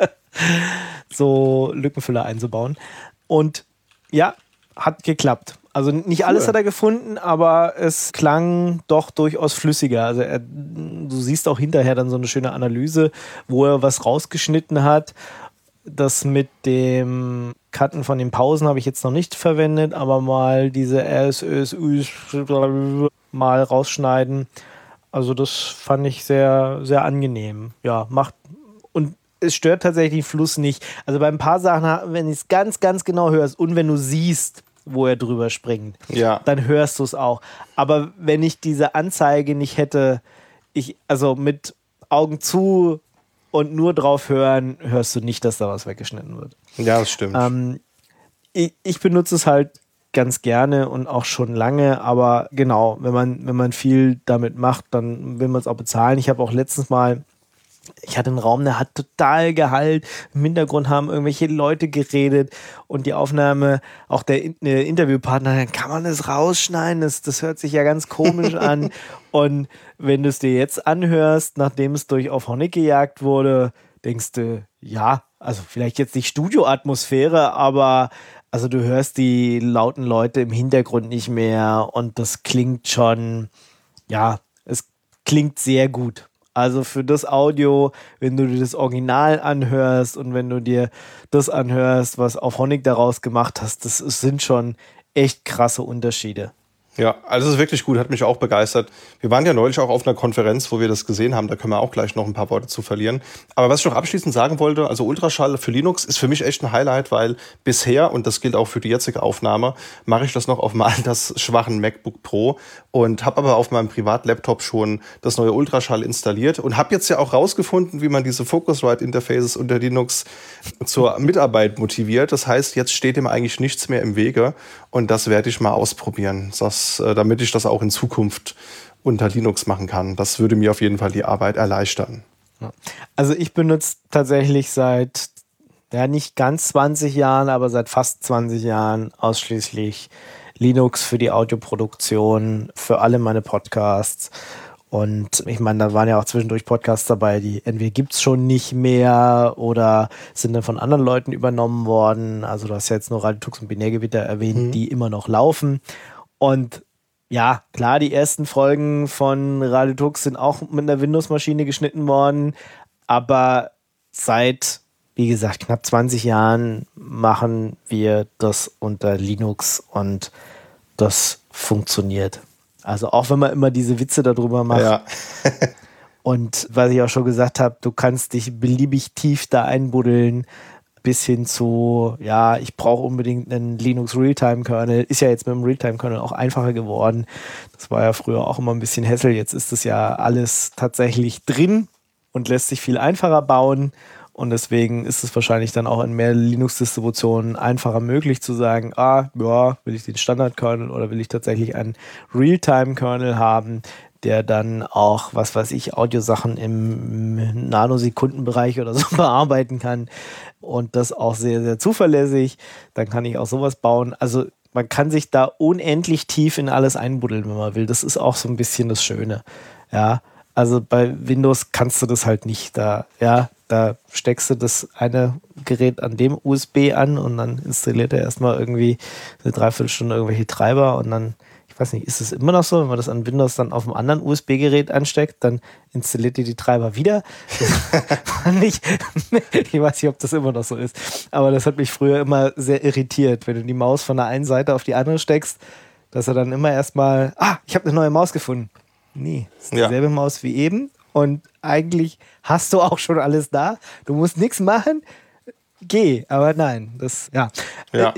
so Lückenfüller einzubauen. Und ja, hat geklappt. Also nicht alles cool. Hat er gefunden, aber es klang doch durchaus flüssiger. Also er, du siehst auch hinterher dann so eine schöne Analyse, wo er was rausgeschnitten hat. Das mit dem Cutten von den Pausen habe ich jetzt noch nicht verwendet, aber mal diese R S Ö S Ü mal rausschneiden. Also das fand ich sehr, sehr angenehm. Ja, macht, und es stört tatsächlich den Fluss nicht. Also bei ein paar Sachen, wenn du es ganz, ganz genau hörst und wenn du siehst, wo er drüber springt, ja, dann hörst du es auch. Aber wenn ich diese Anzeige nicht hätte, ich, also mit Augen zu und nur drauf hören, hörst du nicht, dass da was weggeschnitten wird. Ja, das stimmt. Ähm, ich, ich benutze es halt ganz gerne und auch schon lange, aber genau, wenn man, wenn man viel damit macht, dann will man es auch bezahlen. Ich habe auch letztens mal, ich hatte einen Raum, der hat total Gehalt. Im Hintergrund haben irgendwelche Leute geredet und die Aufnahme, auch der Interviewpartner, dann kann man das rausschneiden, das, das hört sich ja ganz komisch an. Und wenn du es dir jetzt anhörst, nachdem es durch Auphonic gejagt wurde, denkst du, ja, also vielleicht jetzt nicht Studioatmosphäre, aber also du hörst die lauten Leute im Hintergrund nicht mehr und das klingt schon, ja, es klingt sehr gut. Also für das Audio, wenn du dir das Original anhörst und wenn du dir das anhörst, was auf Honig daraus gemacht hast, das sind schon echt krasse Unterschiede. Ja, also es ist wirklich gut, hat mich auch begeistert. Wir waren ja neulich auch auf einer Konferenz, wo wir das gesehen haben, da können wir auch gleich noch ein paar Worte zu verlieren. Aber was ich noch abschließend sagen wollte, also Ultraschall für Linux ist für mich echt ein Highlight, weil bisher, und das gilt auch für die jetzige Aufnahme, mache ich das noch auf meinem altersschwachen MacBook Pro und habe aber auf meinem Privatlaptop schon das neue Ultraschall installiert und habe jetzt ja auch rausgefunden, wie man diese Focusrite-Interfaces unter Linux zur Mitarbeit motiviert. Das heißt, jetzt steht dem eigentlich nichts mehr im Wege und das werde ich mal ausprobieren. Das damit ich das auch in Zukunft unter Linux machen kann. Das würde mir auf jeden Fall die Arbeit erleichtern. Also ich benutze tatsächlich seit, ja nicht ganz zwanzig Jahren, aber seit fast zwanzig Jahren ausschließlich Linux für die Audioproduktion, für alle meine Podcasts. Und ich meine, da waren ja auch zwischendurch Podcasts dabei, die entweder gibt es schon nicht mehr oder sind dann von anderen Leuten übernommen worden. Also du hast ja jetzt nur Radio Tux und Binärgewitter erwähnt, mhm. die immer noch laufen. Und ja, klar, die ersten Folgen von Radio Tux sind auch mit einer Windows-Maschine geschnitten worden, aber seit, wie gesagt, knapp zwanzig Jahren machen wir das unter Linux und das funktioniert. Also auch wenn man immer diese Witze darüber macht. Ja. Und was ich auch schon gesagt habe, du kannst dich beliebig tief da einbuddeln, bis hin zu, ja, ich brauche unbedingt einen Linux Realtime-Kernel. Ist ja jetzt mit dem Realtime-Kernel auch einfacher geworden. Das war ja früher auch immer ein bisschen Hassel. Jetzt ist das ja alles tatsächlich drin und lässt sich viel einfacher bauen. Und deswegen ist es wahrscheinlich dann auch in mehr Linux-Distributionen einfacher möglich zu sagen, ah, ja, will ich den Standard-Kernel oder will ich tatsächlich einen Realtime-Kernel haben, der dann auch, was weiß ich, Audiosachen im Nanosekundenbereich oder so bearbeiten kann und das auch sehr, sehr zuverlässig. Dann kann ich auch sowas bauen. Also man kann sich da unendlich tief in alles einbuddeln, wenn man will. Das ist auch so ein bisschen das Schöne. Ja, also bei Windows kannst du das halt nicht. Da, ja, da steckst du das eine Gerät an dem U S B an und dann installiert er erstmal irgendwie eine Dreiviertelstunde irgendwelche Treiber und dann, ich weiß nicht, ist es immer noch so, wenn man das an Windows dann auf einem anderen U S B-Gerät ansteckt, dann installiert ihr die Treiber wieder. ich, ich weiß nicht, ob das immer noch so ist, aber das hat mich früher immer sehr irritiert, wenn du die Maus von der einen Seite auf die andere steckst, dass er dann immer erstmal, ah, ich habe eine neue Maus gefunden. Nee, das ist dieselbe ja. Maus wie eben und eigentlich hast du auch schon alles da. Du musst nichts machen, geh, aber nein, das, ja. ja.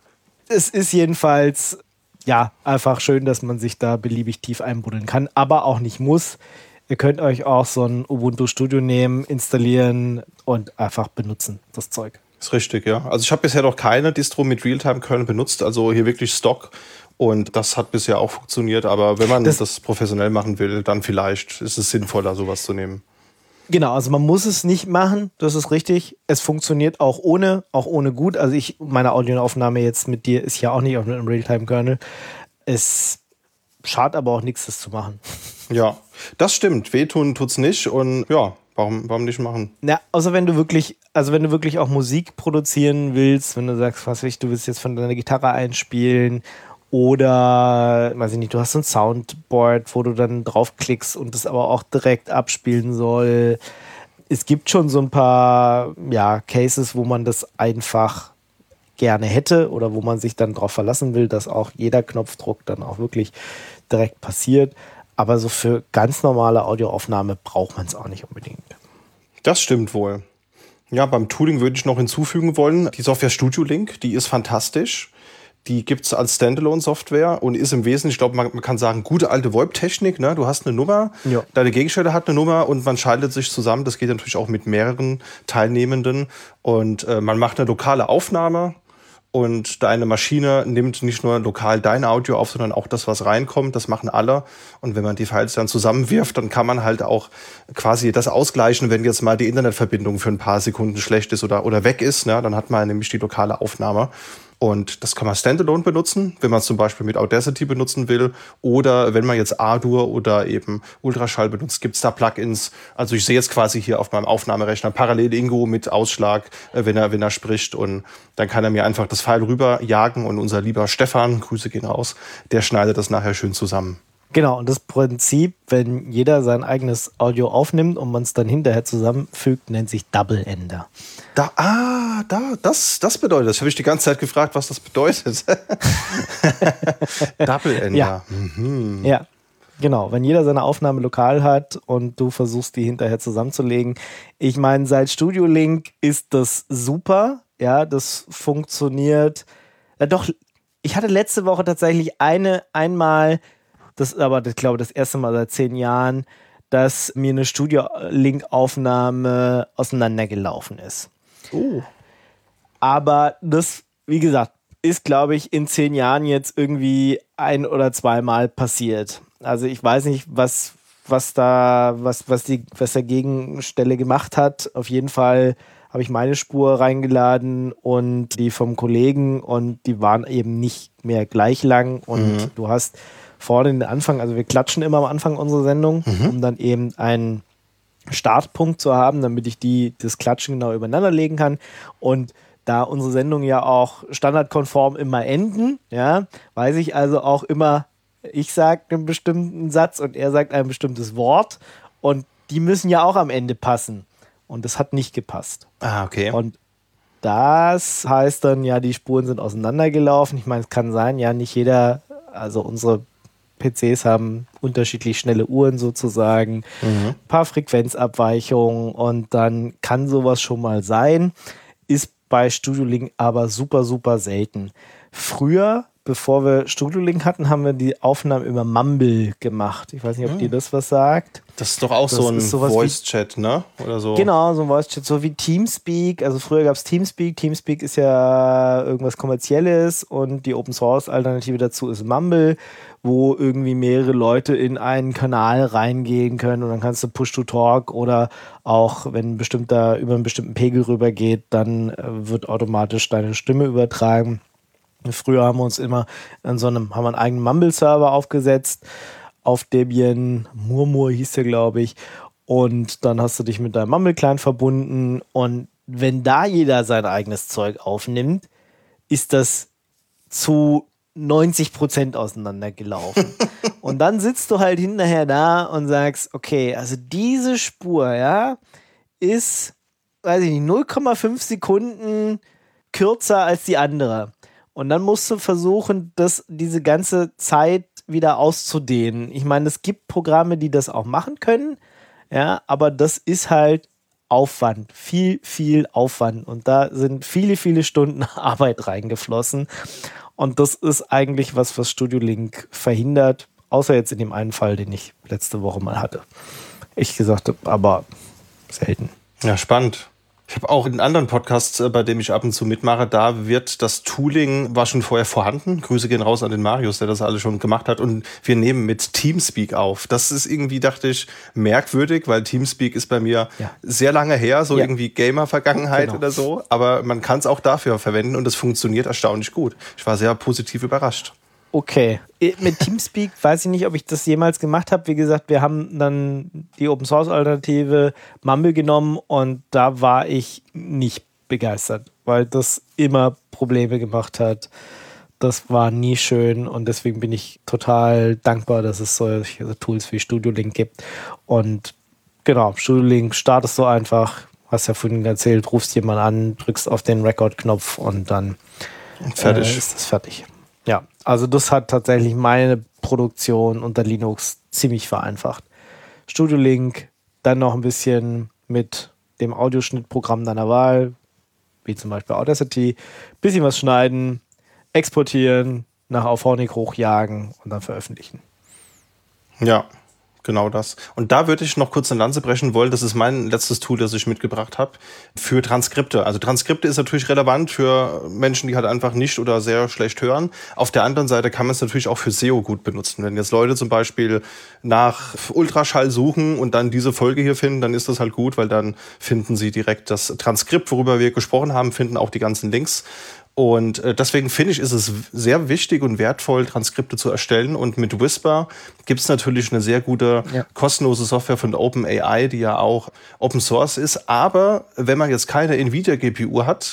Es ist jedenfalls ja, einfach schön, dass man sich da beliebig tief einbuddeln kann, aber auch nicht muss. Ihr könnt euch auch so ein Ubuntu Studio nehmen, installieren und einfach benutzen, das Zeug. Ist richtig, ja. Also ich habe bisher noch keine Distro mit Realtime-Kernel benutzt, also hier wirklich Stock. Und das hat bisher auch funktioniert, aber wenn man das, das professionell machen will, dann vielleicht ist es sinnvoller, sowas zu nehmen. Genau, also man muss es nicht machen, das ist richtig. Es funktioniert auch ohne, auch ohne gut. Also ich, meine Audioaufnahme jetzt mit dir ist ja auch nicht auf einem Realtime-Kernel. Es schadet aber auch nichts, das zu machen. Ja, das stimmt. Wehtun tut's nicht und ja, warum, warum nicht machen? Na, außer wenn du wirklich, also wenn du wirklich auch Musik produzieren willst, wenn du sagst, was weiß ich, du willst jetzt von deiner Gitarre einspielen oder, weiß ich nicht, du hast so ein Soundboard, wo du dann draufklickst und das aber auch direkt abspielen soll. Es gibt schon so ein paar, ja, Cases, wo man das einfach gerne hätte oder wo man sich dann darauf verlassen will, dass auch jeder Knopfdruck dann auch wirklich direkt passiert. Aber so für ganz normale Audioaufnahme braucht man es auch nicht unbedingt. Das stimmt wohl. Ja, beim Tooling würde ich noch hinzufügen wollen, die Software Studio Link, die ist fantastisch. Die gibt es als Standalone-Software und ist im Wesentlichen, ich glaube, man, man kann sagen, gute alte VoIP-Technik. Ne? Du hast eine Nummer, ja. Deine Gegenstelle hat eine Nummer und man schaltet sich zusammen. Das geht natürlich auch mit mehreren Teilnehmenden. Und äh, man macht eine lokale Aufnahme und deine Maschine nimmt nicht nur lokal dein Audio auf, sondern auch das, was reinkommt. Das machen alle. Und wenn man die Files dann zusammenwirft, dann kann man halt auch quasi das ausgleichen, wenn jetzt mal die Internetverbindung für ein paar Sekunden schlecht ist oder, oder weg ist. Ne? Dann hat man nämlich die lokale Aufnahme. Und das kann man standalone benutzen, wenn man es zum Beispiel mit Audacity benutzen will. Oder wenn man jetzt Ardour oder eben Ultraschall benutzt, gibt es da Plugins. Also ich sehe jetzt quasi hier auf meinem Aufnahmerechner parallel Ingo mit Ausschlag, wenn er, wenn er spricht. Und dann kann er mir einfach das File rüberjagen und unser lieber Stefan, Grüße gehen raus, der schneidet das nachher schön zusammen. Genau, und das Prinzip, wenn jeder sein eigenes Audio aufnimmt und man es dann hinterher zusammenfügt, nennt sich Double Ender. Da, ah, da, das, das bedeutet, das habe ich die ganze Zeit gefragt, was das bedeutet. Double Ender. Ja. Mhm. Ja, genau. Wenn jeder seine Aufnahme lokal hat und du versuchst, die hinterher zusammenzulegen. Ich meine, seit Studio Link ist das super. Ja, das funktioniert. Ja, doch, ich hatte letzte Woche tatsächlich eine, einmal, das aber, ich glaube, das erste Mal seit zehn Jahren, dass mir eine Studio Link-Aufnahme auseinandergelaufen ist. Oh. Aber das, wie gesagt, ist, glaube ich, in zehn Jahren jetzt irgendwie ein- oder zweimal passiert. Also ich weiß nicht, was, was da, was, was die, was der Gegenstelle gemacht hat. Auf jeden Fall habe ich meine Spur reingeladen und die vom Kollegen und die waren eben nicht mehr gleich lang und Mhm. du hast vorne den Anfang, also wir klatschen immer am Anfang unserer Sendung, Mhm. um dann eben einen Startpunkt zu haben, damit ich die, das Klatschen genau übereinander legen kann. Und da unsere Sendungen ja auch standardkonform immer enden, ja, weiß ich also auch immer, ich sage einen bestimmten Satz und er sagt ein bestimmtes Wort und die müssen ja auch am Ende passen. Und das hat nicht gepasst. Ah, okay. Und das heißt dann, ja, die Spuren sind auseinandergelaufen. Ich meine, es kann sein, ja, nicht jeder, also unsere P Cs haben unterschiedlich schnelle Uhren sozusagen, Mhm. ein paar Frequenzabweichungen und dann kann sowas schon mal sein. Ist bei Studio Link aber super, super selten. Früher, bevor wir Studio Link hatten, haben wir die Aufnahmen über Mumble gemacht. Ich weiß nicht, ob Mhm. dir das was sagt. Das ist doch auch Das so ein ist sowas wie- Voice-Chat, ne? Oder so. Genau, so ein Voice-Chat, so wie Teamspeak. Also früher gab es Teamspeak. Teamspeak ist ja irgendwas Kommerzielles und die Open-Source-Alternative dazu ist Mumble, wo irgendwie mehrere Leute in einen Kanal reingehen können und dann kannst du Push-to-Talk oder auch, wenn ein bestimmter über einen bestimmten Pegel rübergeht, dann äh, wird automatisch deine Stimme übertragen. Früher haben wir uns immer an so einem, haben wir einen eigenen Mumble-Server aufgesetzt, auf Debian, Murmur hieß der, glaube ich. Und dann hast du dich mit deinem Mumble-Client verbunden. Und wenn da jeder sein eigenes Zeug aufnimmt, ist das zu neunzig Prozent auseinandergelaufen. Und dann sitzt du halt hinterher da und sagst, okay, also diese Spur, ja, ist, weiß ich nicht, null Komma fünf Sekunden kürzer als die andere. Und dann musst du versuchen, das, diese ganze Zeit wieder auszudehnen. Ich meine, es gibt Programme, die das auch machen können, ja, aber das ist halt Aufwand, viel, viel Aufwand. Und da sind viele, viele Stunden Arbeit reingeflossen. Und das ist eigentlich was, was Studio Link verhindert, außer jetzt in dem einen Fall, den ich letzte Woche mal hatte. Ich gesagt habe, aber selten. Ja, spannend. Ich habe auch einen anderen Podcast, äh, bei dem ich ab und zu mitmache, da wird das Tooling, war schon vorher vorhanden. Grüße gehen raus an den Marius, der das alles schon gemacht hat. Und wir nehmen mit Teamspeak auf. Das ist irgendwie, dachte ich, merkwürdig, weil Teamspeak ist bei mir Ja. sehr lange her, so Ja. irgendwie Gamer-Vergangenheit Genau. oder so. Aber man kann es auch dafür verwenden und es funktioniert erstaunlich gut. Ich war sehr positiv überrascht. Okay. Mit Teamspeak weiß ich nicht, ob ich das jemals gemacht habe. Wie gesagt, wir haben dann die Open-Source-Alternative Mumble genommen und da war ich nicht begeistert, weil das immer Probleme gemacht hat. Das war nie schön und deswegen bin ich total dankbar, dass es solche Tools wie Studio Link gibt. Und genau, Studio Link startest du einfach, hast ja vorhin erzählt, rufst jemanden an, drückst auf den Record-Knopf und dann Fertig. Äh, ist das fertig. Ja, also das hat tatsächlich meine Produktion unter Linux ziemlich vereinfacht. Studio Link, dann noch ein bisschen mit dem Audioschnittprogramm deiner Wahl, wie zum Beispiel Audacity, bisschen was schneiden, exportieren, nach Auphonic hochjagen und dann veröffentlichen. Ja, genau das. Und da würde ich noch kurz eine Lanze brechen wollen. Das ist mein letztes Tool, das ich mitgebracht habe, für Transkripte. Also Transkripte ist natürlich relevant für Menschen, die halt einfach nicht oder sehr schlecht hören. Auf der anderen Seite kann man es natürlich auch für S E O gut benutzen. Wenn jetzt Leute zum Beispiel nach Ultraschall suchen und dann diese Folge hier finden, dann ist das halt gut, weil dann finden sie direkt das Transkript, worüber wir gesprochen haben, finden auch die ganzen Links. Und äh, deswegen finde ich, ist es sehr wichtig und wertvoll, Transkripte zu erstellen. Und mit Whisper gibt es natürlich eine sehr gute, Ja. kostenlose Software von OpenAI, die ja auch Open Source ist. Aber wenn man jetzt keine Nvidia-G P U hat,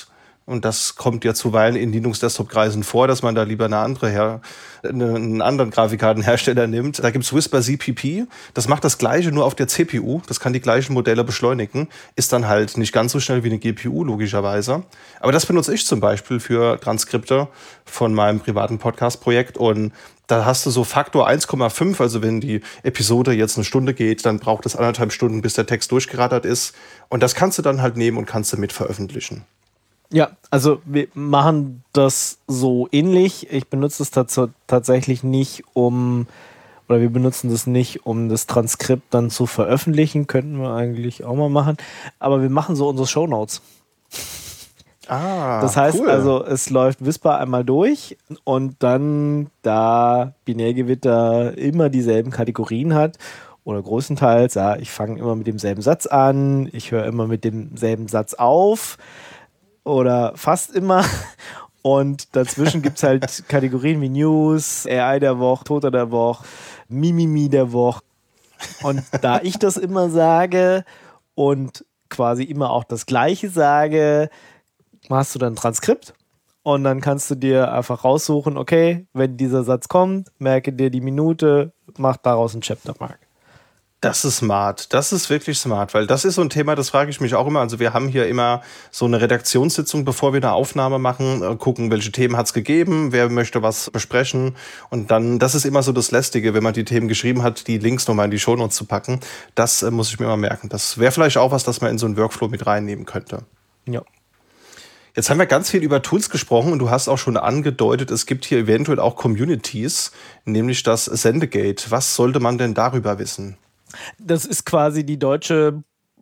Und das kommt ja zuweilen in Linux-Desktop-Kreisen vor, dass man da lieber eine andere her, einen anderen Grafikkartenhersteller nimmt. Da gibt's Whisper C P P. Das macht das Gleiche nur auf der C P U. Das kann die gleichen Modelle beschleunigen. Ist dann halt nicht ganz so schnell wie eine G P U, logischerweise. Aber das benutze ich zum Beispiel für Transkripte von meinem privaten Podcast-Projekt. Und da hast du so Faktor eins Komma fünf. Also wenn die Episode jetzt eine Stunde geht, dann braucht es anderthalb Stunden, bis der Text durchgerattert ist. Und das kannst du dann halt nehmen und kannst du mit veröffentlichen. Ja, also wir machen das so ähnlich. Ich benutze es tats- tatsächlich nicht, um, oder wir benutzen das nicht, um das Transkript dann zu veröffentlichen. Könnten wir eigentlich auch mal machen. Aber wir machen so unsere Shownotes. Ah, das heißt cool. also, es läuft Whisper einmal durch und dann, da Binärgewitter immer dieselben Kategorien hat, oder größtenteils, ja, ich fange immer mit demselben Satz an, ich höre immer mit demselben Satz auf, oder fast immer. Und dazwischen gibt es halt Kategorien wie News, A I der Woche, Toter der Woche, Mimimi der Woche. Und da ich das immer sage und quasi immer auch das Gleiche sage, hast du dann ein Transkript und dann kannst du dir einfach raussuchen, okay, wenn dieser Satz kommt, merke dir die Minute, mach daraus ein Chaptermark. Das ist smart. Das ist wirklich smart, weil das ist so ein Thema, das frage ich mich auch immer. Also wir haben hier immer so eine Redaktionssitzung, bevor wir eine Aufnahme machen, gucken, welche Themen hat es gegeben, wer möchte was besprechen. Und dann, das ist immer so das Lästige, wenn man die Themen geschrieben hat, die Links nochmal in die Shownotes zu packen. Das äh, muss ich mir mal merken. Das wäre vielleicht auch was, das man in so einen Workflow mit reinnehmen könnte. Ja. Jetzt haben wir ganz viel über Tools gesprochen und du hast auch schon angedeutet, es gibt hier eventuell auch Communities, nämlich das Sendegate. Was sollte man denn darüber wissen? Das ist quasi die deutsche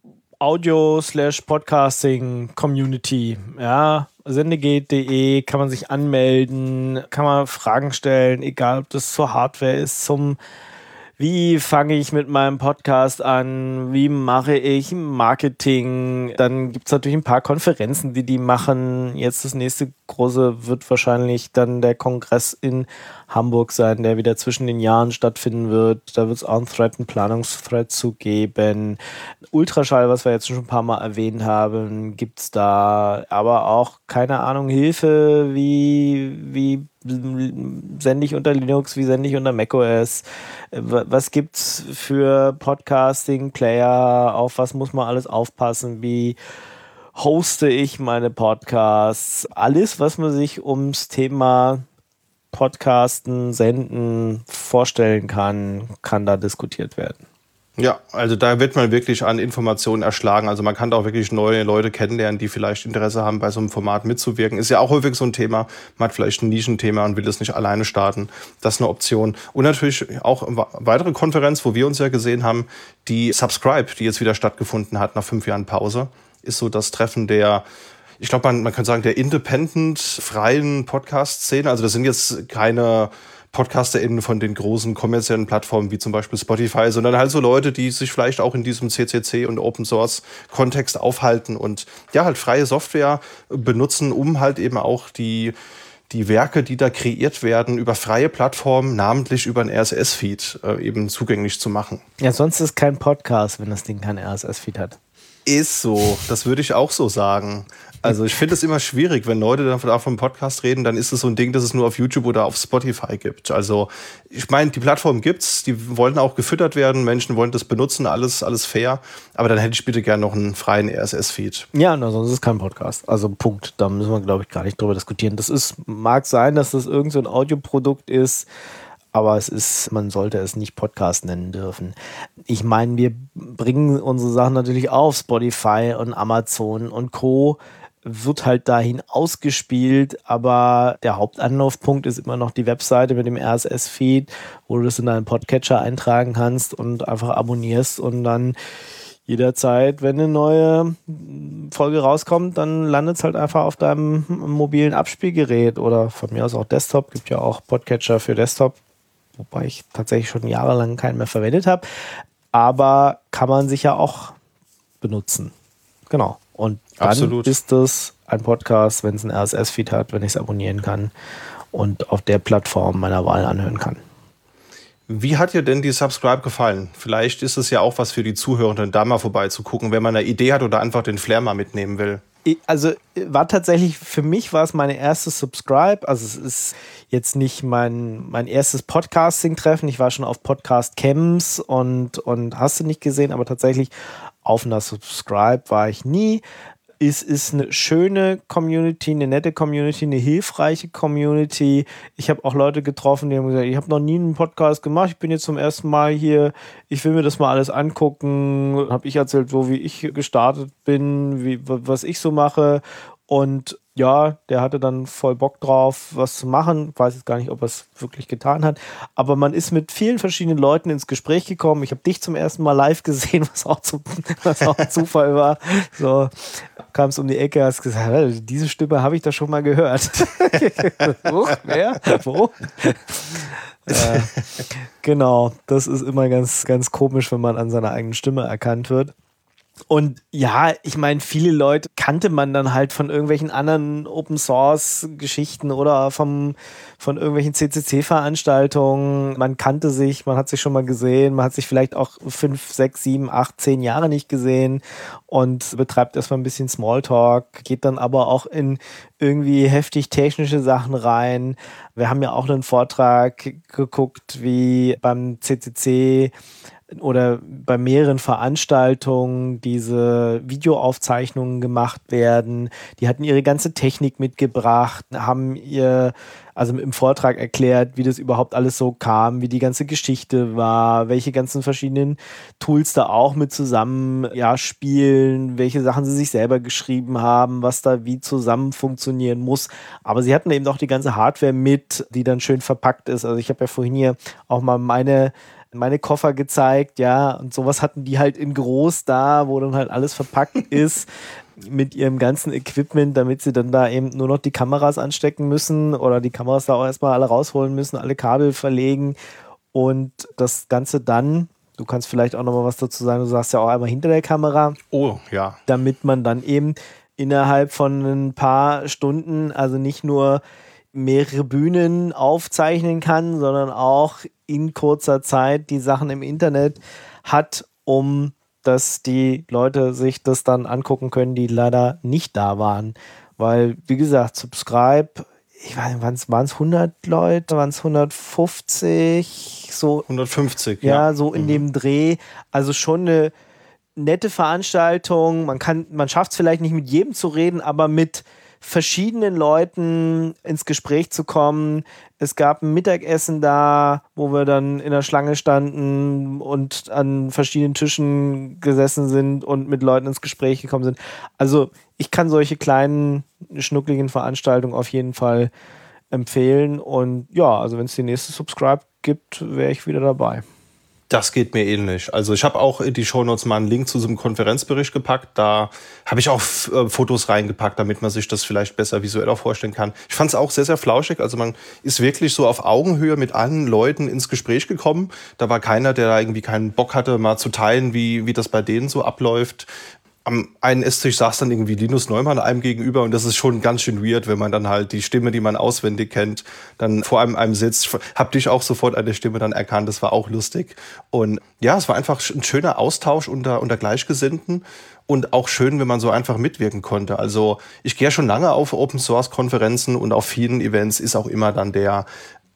Audio-Podcasting-Community. Ja, sendegate punkt de kann man sich anmelden, kann man Fragen stellen, egal ob das zur Hardware ist, zum wie fange ich mit meinem Podcast an, wie mache ich Marketing. Dann gibt es natürlich ein paar Konferenzen, die die machen. Jetzt das nächste große wird wahrscheinlich dann der Kongress in Hamburg sein, der wieder zwischen den Jahren stattfinden wird. Da wird es auch einen Thread, einen Planungsthread zu geben. Ultraschall, was wir jetzt schon ein paar Mal erwähnt haben, gibt es da. Aber auch, keine Ahnung, Hilfe, wie, wie sende ich unter Linux, wie sende ich unter macOS. Was gibt's für Podcasting-Player, auf was muss man alles aufpassen, wie hoste ich meine Podcasts. Alles, was man sich ums Thema Podcasten, Senden vorstellen kann, kann da diskutiert werden. Ja, also da wird man wirklich an Informationen erschlagen. Also man kann da auch wirklich neue Leute kennenlernen, die vielleicht Interesse haben, bei so einem Format mitzuwirken. Ist ja auch häufig so ein Thema. Man hat vielleicht ein Nischenthema und will das nicht alleine starten. Das ist eine Option. Und natürlich auch eine weitere Konferenz, wo wir uns ja gesehen haben, die Subscribe, die jetzt wieder stattgefunden hat nach fünf Jahren Pause, ist so das Treffen der, ich glaube, man, man kann sagen, der independent freien Podcast-Szene. Also das sind jetzt keine PodcasterInnen von den großen kommerziellen Plattformen wie zum Beispiel Spotify, sondern halt so Leute, die sich vielleicht auch in diesem C C C und Open Source Kontext aufhalten und ja halt freie Software benutzen, um halt eben auch die die Werke, die da kreiert werden, über freie Plattformen, namentlich über einen R S S-Feed äh, eben zugänglich zu machen. Ja, sonst ist kein Podcast, wenn das Ding kein R S S-Feed hat. Ist so, das würde ich auch so sagen. Also ich finde es immer schwierig, wenn Leute davon vom Podcast reden, dann ist es so ein Ding, das es nur auf YouTube oder auf Spotify gibt. Also ich meine, die Plattform gibt's, die wollen auch gefüttert werden, Menschen wollen das benutzen, alles alles fair, aber dann hätte ich bitte gerne noch einen freien R S S-Feed. Ja, na, sonst ist es kein Podcast. Also Punkt, da müssen wir, glaube ich, gar nicht drüber diskutieren. Das ist, mag sein, dass das irgend so ein Audioprodukt ist, aber es ist, man sollte es nicht Podcast nennen dürfen. Ich meine, wir bringen unsere Sachen natürlich auf Spotify und Amazon und Co. Wird halt dahin ausgespielt, aber der Hauptanlaufpunkt ist immer noch die Webseite mit dem R S S-Feed, wo du das in deinen Podcatcher eintragen kannst und einfach abonnierst und dann jederzeit, wenn eine neue Folge rauskommt, dann landet es halt einfach auf deinem mobilen Abspielgerät oder von mir aus auch Desktop. Gibt ja auch Podcatcher für Desktop, wobei ich tatsächlich schon jahrelang keinen mehr verwendet habe. Aber kann man sicher auch benutzen. Genau. Und dann Absolut. Ist das ein Podcast, wenn es einen R S S-Feed hat, wenn ich es abonnieren kann und auf der Plattform meiner Wahl anhören kann. Wie hat dir denn die Subscribe gefallen? Vielleicht ist es ja auch was für die Zuhörenden, da mal vorbeizugucken, wenn man eine Idee hat oder einfach den Flair mal mitnehmen will. Also war tatsächlich, für mich war es meine erste Subscribe. Also es ist jetzt nicht mein, mein erstes Podcasting-Treffen. Ich war schon auf Podcast-Camps und, und hast du nicht gesehen, aber tatsächlich auf einer Subscribe war ich nie. Es ist eine schöne Community, eine nette Community, eine hilfreiche Community. Ich habe auch Leute getroffen, die haben gesagt, ich habe noch nie einen Podcast gemacht, ich bin jetzt zum ersten Mal hier, ich will mir das mal alles angucken. Habe ich erzählt, so wie ich gestartet bin, wie, was ich so mache. Und ja, der hatte dann voll Bock drauf, was zu machen. Ich weiß jetzt gar nicht, ob er es wirklich getan hat. Aber man ist mit vielen verschiedenen Leuten ins Gespräch gekommen. Ich habe dich zum ersten Mal live gesehen, was auch, zu, was auch ein Zufall war. So kam es um die Ecke, hast gesagt, diese Stimme habe ich da schon mal gehört. Wo? Wer? Wo? äh, genau, das ist immer ganz, ganz komisch, wenn man an seiner eigenen Stimme erkannt wird. Und ja, ich meine, viele Leute kannte man dann halt von irgendwelchen anderen Open-Source-Geschichten oder vom, von irgendwelchen C C C-Veranstaltungen. Man kannte sich, man hat sich schon mal gesehen, man hat sich vielleicht auch fünf, sechs, sieben, acht, zehn Jahre nicht gesehen und betreibt erstmal ein bisschen Smalltalk, geht dann aber auch in irgendwie heftig technische Sachen rein. Wir haben ja auch einen Vortrag geguckt, wie beim C C C oder bei mehreren Veranstaltungen diese Videoaufzeichnungen gemacht werden. Die hatten ihre ganze Technik mitgebracht, haben ihr, also im Vortrag erklärt, wie das überhaupt alles so kam, wie die ganze Geschichte war, welche ganzen verschiedenen Tools da auch mit zusammen ja, spielen, welche Sachen sie sich selber geschrieben haben, was da wie zusammen funktionieren muss. Aber sie hatten eben auch die ganze Hardware mit, die dann schön verpackt ist. Also ich habe ja vorhin hier auch mal meine meine Koffer gezeigt, ja, und sowas hatten die halt in groß da, wo dann halt alles verpackt ist mit ihrem ganzen Equipment, damit sie dann da eben nur noch die Kameras anstecken müssen oder die Kameras da auch erstmal alle rausholen müssen, alle Kabel verlegen und das Ganze dann, du kannst vielleicht auch nochmal was dazu sagen, du sagst ja auch einmal hinter der Kamera. Oh, ja. Damit man dann eben innerhalb von ein paar Stunden, also nicht nur mehrere Bühnen aufzeichnen kann, sondern auch in kurzer Zeit die Sachen im Internet hat, um dass die Leute sich das dann angucken können, die leider nicht da waren. Weil, wie gesagt, Subscribe, ich weiß nicht, waren es hundert Leute, waren es hundertfünfzig? So, hundertfünfzig, ja. Ja, so in mhm. dem Dreh. Also schon eine nette Veranstaltung. Man kann, man schafft es vielleicht nicht mit jedem zu reden, aber mit verschiedenen Leuten ins Gespräch zu kommen. Es gab ein Mittagessen da, wo wir dann in der Schlange standen und an verschiedenen Tischen gesessen sind und mit Leuten ins Gespräch gekommen sind. Also ich kann solche kleinen, schnuckligen Veranstaltungen auf jeden Fall empfehlen. Und ja, also wenn es die nächste Subscribe gibt, wäre ich wieder dabei. Das geht mir ähnlich. Also ich habe auch in die Shownotes mal einen Link zu so einem Konferenzbericht gepackt. Da habe ich auch äh, Fotos reingepackt, damit man sich das vielleicht besser visuell auch vorstellen kann. Ich fand es auch sehr, sehr flauschig. Also man ist wirklich so auf Augenhöhe mit allen Leuten ins Gespräch gekommen. Da war keiner, der da irgendwie keinen Bock hatte, mal zu teilen, wie, wie das bei denen so abläuft. Am einen Esstisch saß dann irgendwie Linus Neumann einem gegenüber und das ist schon ganz schön weird, wenn man dann halt die Stimme, die man auswendig kennt, dann vor einem, einem sitzt. Hab dich auch sofort an der Stimme dann erkannt, das war auch lustig. Und ja, es war einfach ein schöner Austausch unter, unter Gleichgesinnten und auch schön, wenn man so einfach mitwirken konnte. Also ich gehe schon lange auf Open-Source-Konferenzen und auf vielen Events ist auch immer dann der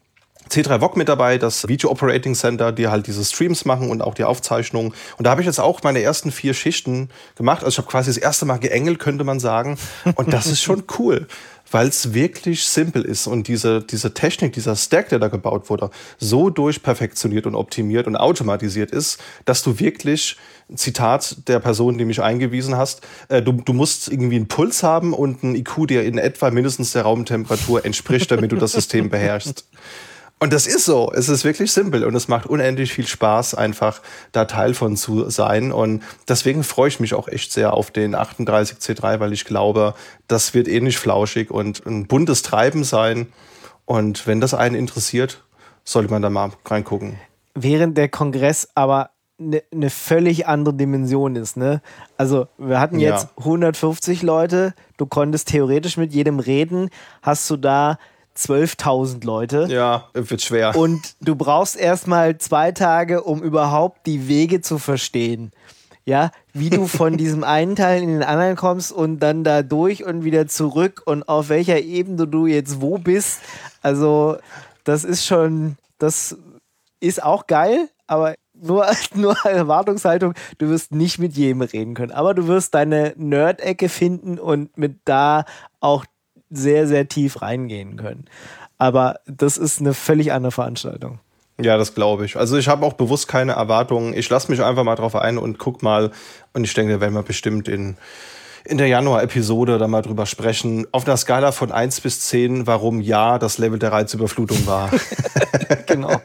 C drei V O C mit dabei, das Video Operating Center, die halt diese Streams machen und auch die Aufzeichnungen. Und da habe ich jetzt auch meine ersten vier Schichten gemacht. Also ich habe quasi das erste Mal geengelt, könnte man sagen. Und das ist schon cool, weil es wirklich simpel ist. Und diese, diese Technik, dieser Stack, der da gebaut wurde, so durchperfektioniert und optimiert und automatisiert ist, dass du wirklich, Zitat der Person, die mich eingewiesen hast, äh, du, du musst irgendwie einen Puls haben und einen I Q, der in etwa mindestens der Raumtemperatur entspricht, damit du das System beherrschst. Und das ist so. Es ist wirklich simpel und es macht unendlich viel Spaß, einfach da Teil von zu sein. Und deswegen freue ich mich auch echt sehr auf den achtunddreißig C drei, weil ich glaube, das wird ähnlich flauschig und ein buntes Treiben sein. Und wenn das einen interessiert, sollte man da mal reingucken. Während der Kongress aber eine ne völlig andere Dimension ist, ne? Also wir hatten jetzt ja. hundertfünfzig Leute, du konntest theoretisch mit jedem reden, hast du da zwölftausend Leute. Ja, wird schwer. Und du brauchst erstmal zwei Tage, um überhaupt die Wege zu verstehen. Ja, wie du von diesem einen Teil in den anderen kommst und dann da durch und wieder zurück und auf welcher Ebene du jetzt wo bist. Also, das ist schon, das ist auch geil, aber nur, nur Erwartungshaltung, du wirst nicht mit jedem reden können. Aber du wirst deine Nerd-Ecke finden und mit da auch sehr, sehr tief reingehen können. Aber das ist eine völlig andere Veranstaltung. Ja, das glaube ich. Also ich habe auch bewusst keine Erwartungen. Ich lasse mich einfach mal drauf ein und guck mal. Und ich denke, da werden wir bestimmt in, in der Januar-Episode da mal drüber sprechen. Auf einer Skala von eins bis zehn, warum ja das Level der Reizüberflutung war. Genau.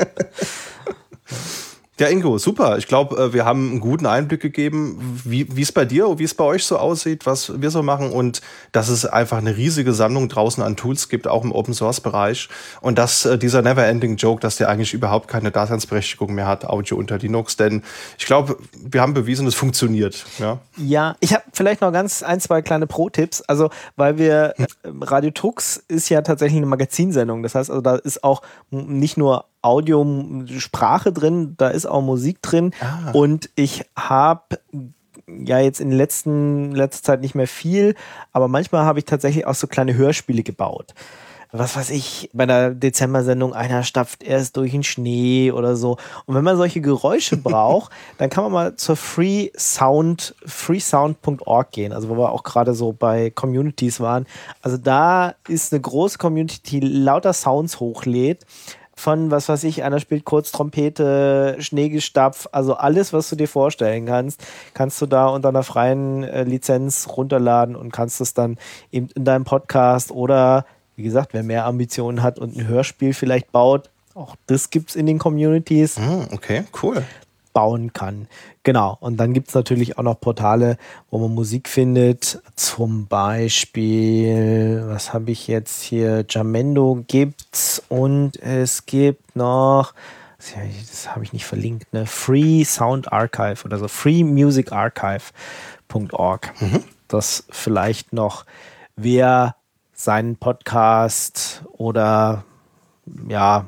Ja, Ingo, super. Ich glaube, wir haben einen guten Einblick gegeben, wie es bei dir, wie es bei euch so aussieht, was wir so machen und dass es einfach eine riesige Sammlung draußen an Tools gibt, auch im Open-Source-Bereich und dass äh, dieser Never-Ending-Joke, dass der eigentlich überhaupt keine Daseinsberechtigung mehr hat, Audio unter Linux, denn ich glaube, wir haben bewiesen, es funktioniert. Ja, ja, ich habe vielleicht noch ganz ein, zwei kleine Pro-Tipps, also weil wir, äh, Radio Tux ist ja tatsächlich eine Magazinsendung, das heißt, also da ist auch nicht nur Audio, Sprache drin, da ist auch Musik drin ah. und ich habe ja jetzt in letzten letzter Zeit nicht mehr viel, aber manchmal habe ich tatsächlich auch so kleine Hörspiele gebaut. Was weiß ich, bei der Dezember-Sendung, einer stapft erst durch den Schnee oder so. Und wenn man solche Geräusche braucht, dann kann man mal zur Free Sound, freesound punkt org gehen, also wo wir auch gerade so bei Communities waren. Also da ist eine große Community, die lauter Sounds hochlädt. Von, was weiß ich, einer spielt kurz Trompete, Schneegestapf, also alles, was du dir vorstellen kannst, kannst du da unter einer freien äh, Lizenz runterladen und kannst es dann eben in deinem Podcast oder, wie gesagt, wer mehr Ambitionen hat und ein Hörspiel vielleicht baut, auch das gibt es in den Communities. Okay, cool. Bauen kann. Genau. Und dann gibt es natürlich auch noch Portale, wo man Musik findet. Zum Beispiel, was habe ich jetzt hier? Jamendo gibt's und es gibt noch, das habe ich nicht verlinkt, ne? Free Sound Archive oder so, free music archive punkt org. Mhm. Das vielleicht noch, wer seinen Podcast oder ja,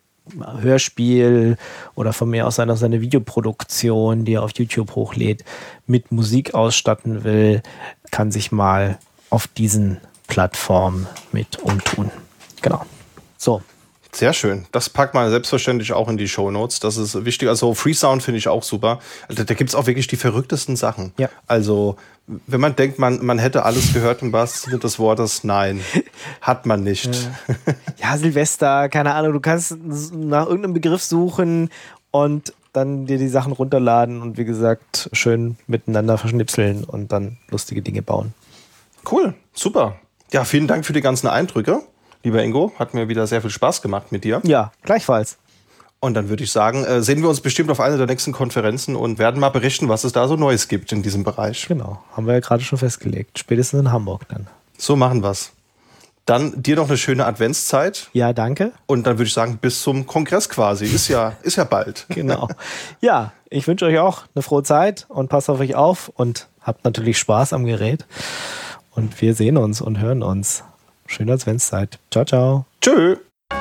Hörspiel oder von mir aus seine, seine Videoproduktion, die er auf YouTube hochlädt, mit Musik ausstatten will, kann sich mal auf diesen Plattformen mit umtun. Genau. So. Sehr schön. Das packt man selbstverständlich auch in die Shownotes. Das ist wichtig. Also Freesound finde ich auch super. Also da gibt es auch wirklich die verrücktesten Sachen. Ja. Also wenn man denkt, man, man hätte alles gehört im wahrsten Sinne des Wortes, nein, hat man nicht. Ja. Ja, Silvester, keine Ahnung. Du kannst nach irgendeinem Begriff suchen und dann dir die Sachen runterladen und wie gesagt, schön miteinander verschnipseln und dann lustige Dinge bauen. Cool, super. Ja, vielen Dank für die ganzen Eindrücke. Lieber Ingo, hat mir wieder sehr viel Spaß gemacht mit dir. Ja, gleichfalls. Und dann würde ich sagen, äh, sehen wir uns bestimmt auf einer der nächsten Konferenzen und werden mal berichten, was es da so Neues gibt in diesem Bereich. Genau, haben wir ja gerade schon festgelegt. Spätestens in Hamburg dann. So machen wir's. Dann dir noch eine schöne Adventszeit. Ja, danke. Und dann würde ich sagen, bis zum Kongress quasi. Ist ja, ist ja bald. Genau. Ja, ich wünsche euch auch eine frohe Zeit und passt auf euch auf und habt natürlich Spaß am Gerät. Und wir sehen uns und hören uns. Schöne Adventszeit. Ciao, ciao. Tschö.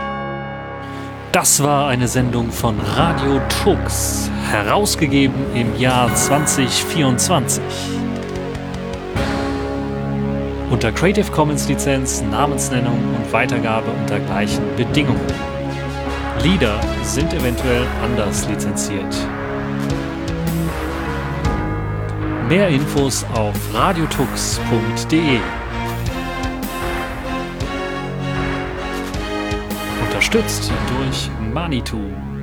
Das war eine Sendung von Radio Tux, herausgegeben im Jahr zwanzig vierundzwanzig. Unter Creative Commons Lizenz, Namensnennung und Weitergabe unter gleichen Bedingungen. Lieder sind eventuell anders lizenziert. Mehr Infos auf radiotux punkt de. Unterstützt durch Manitou.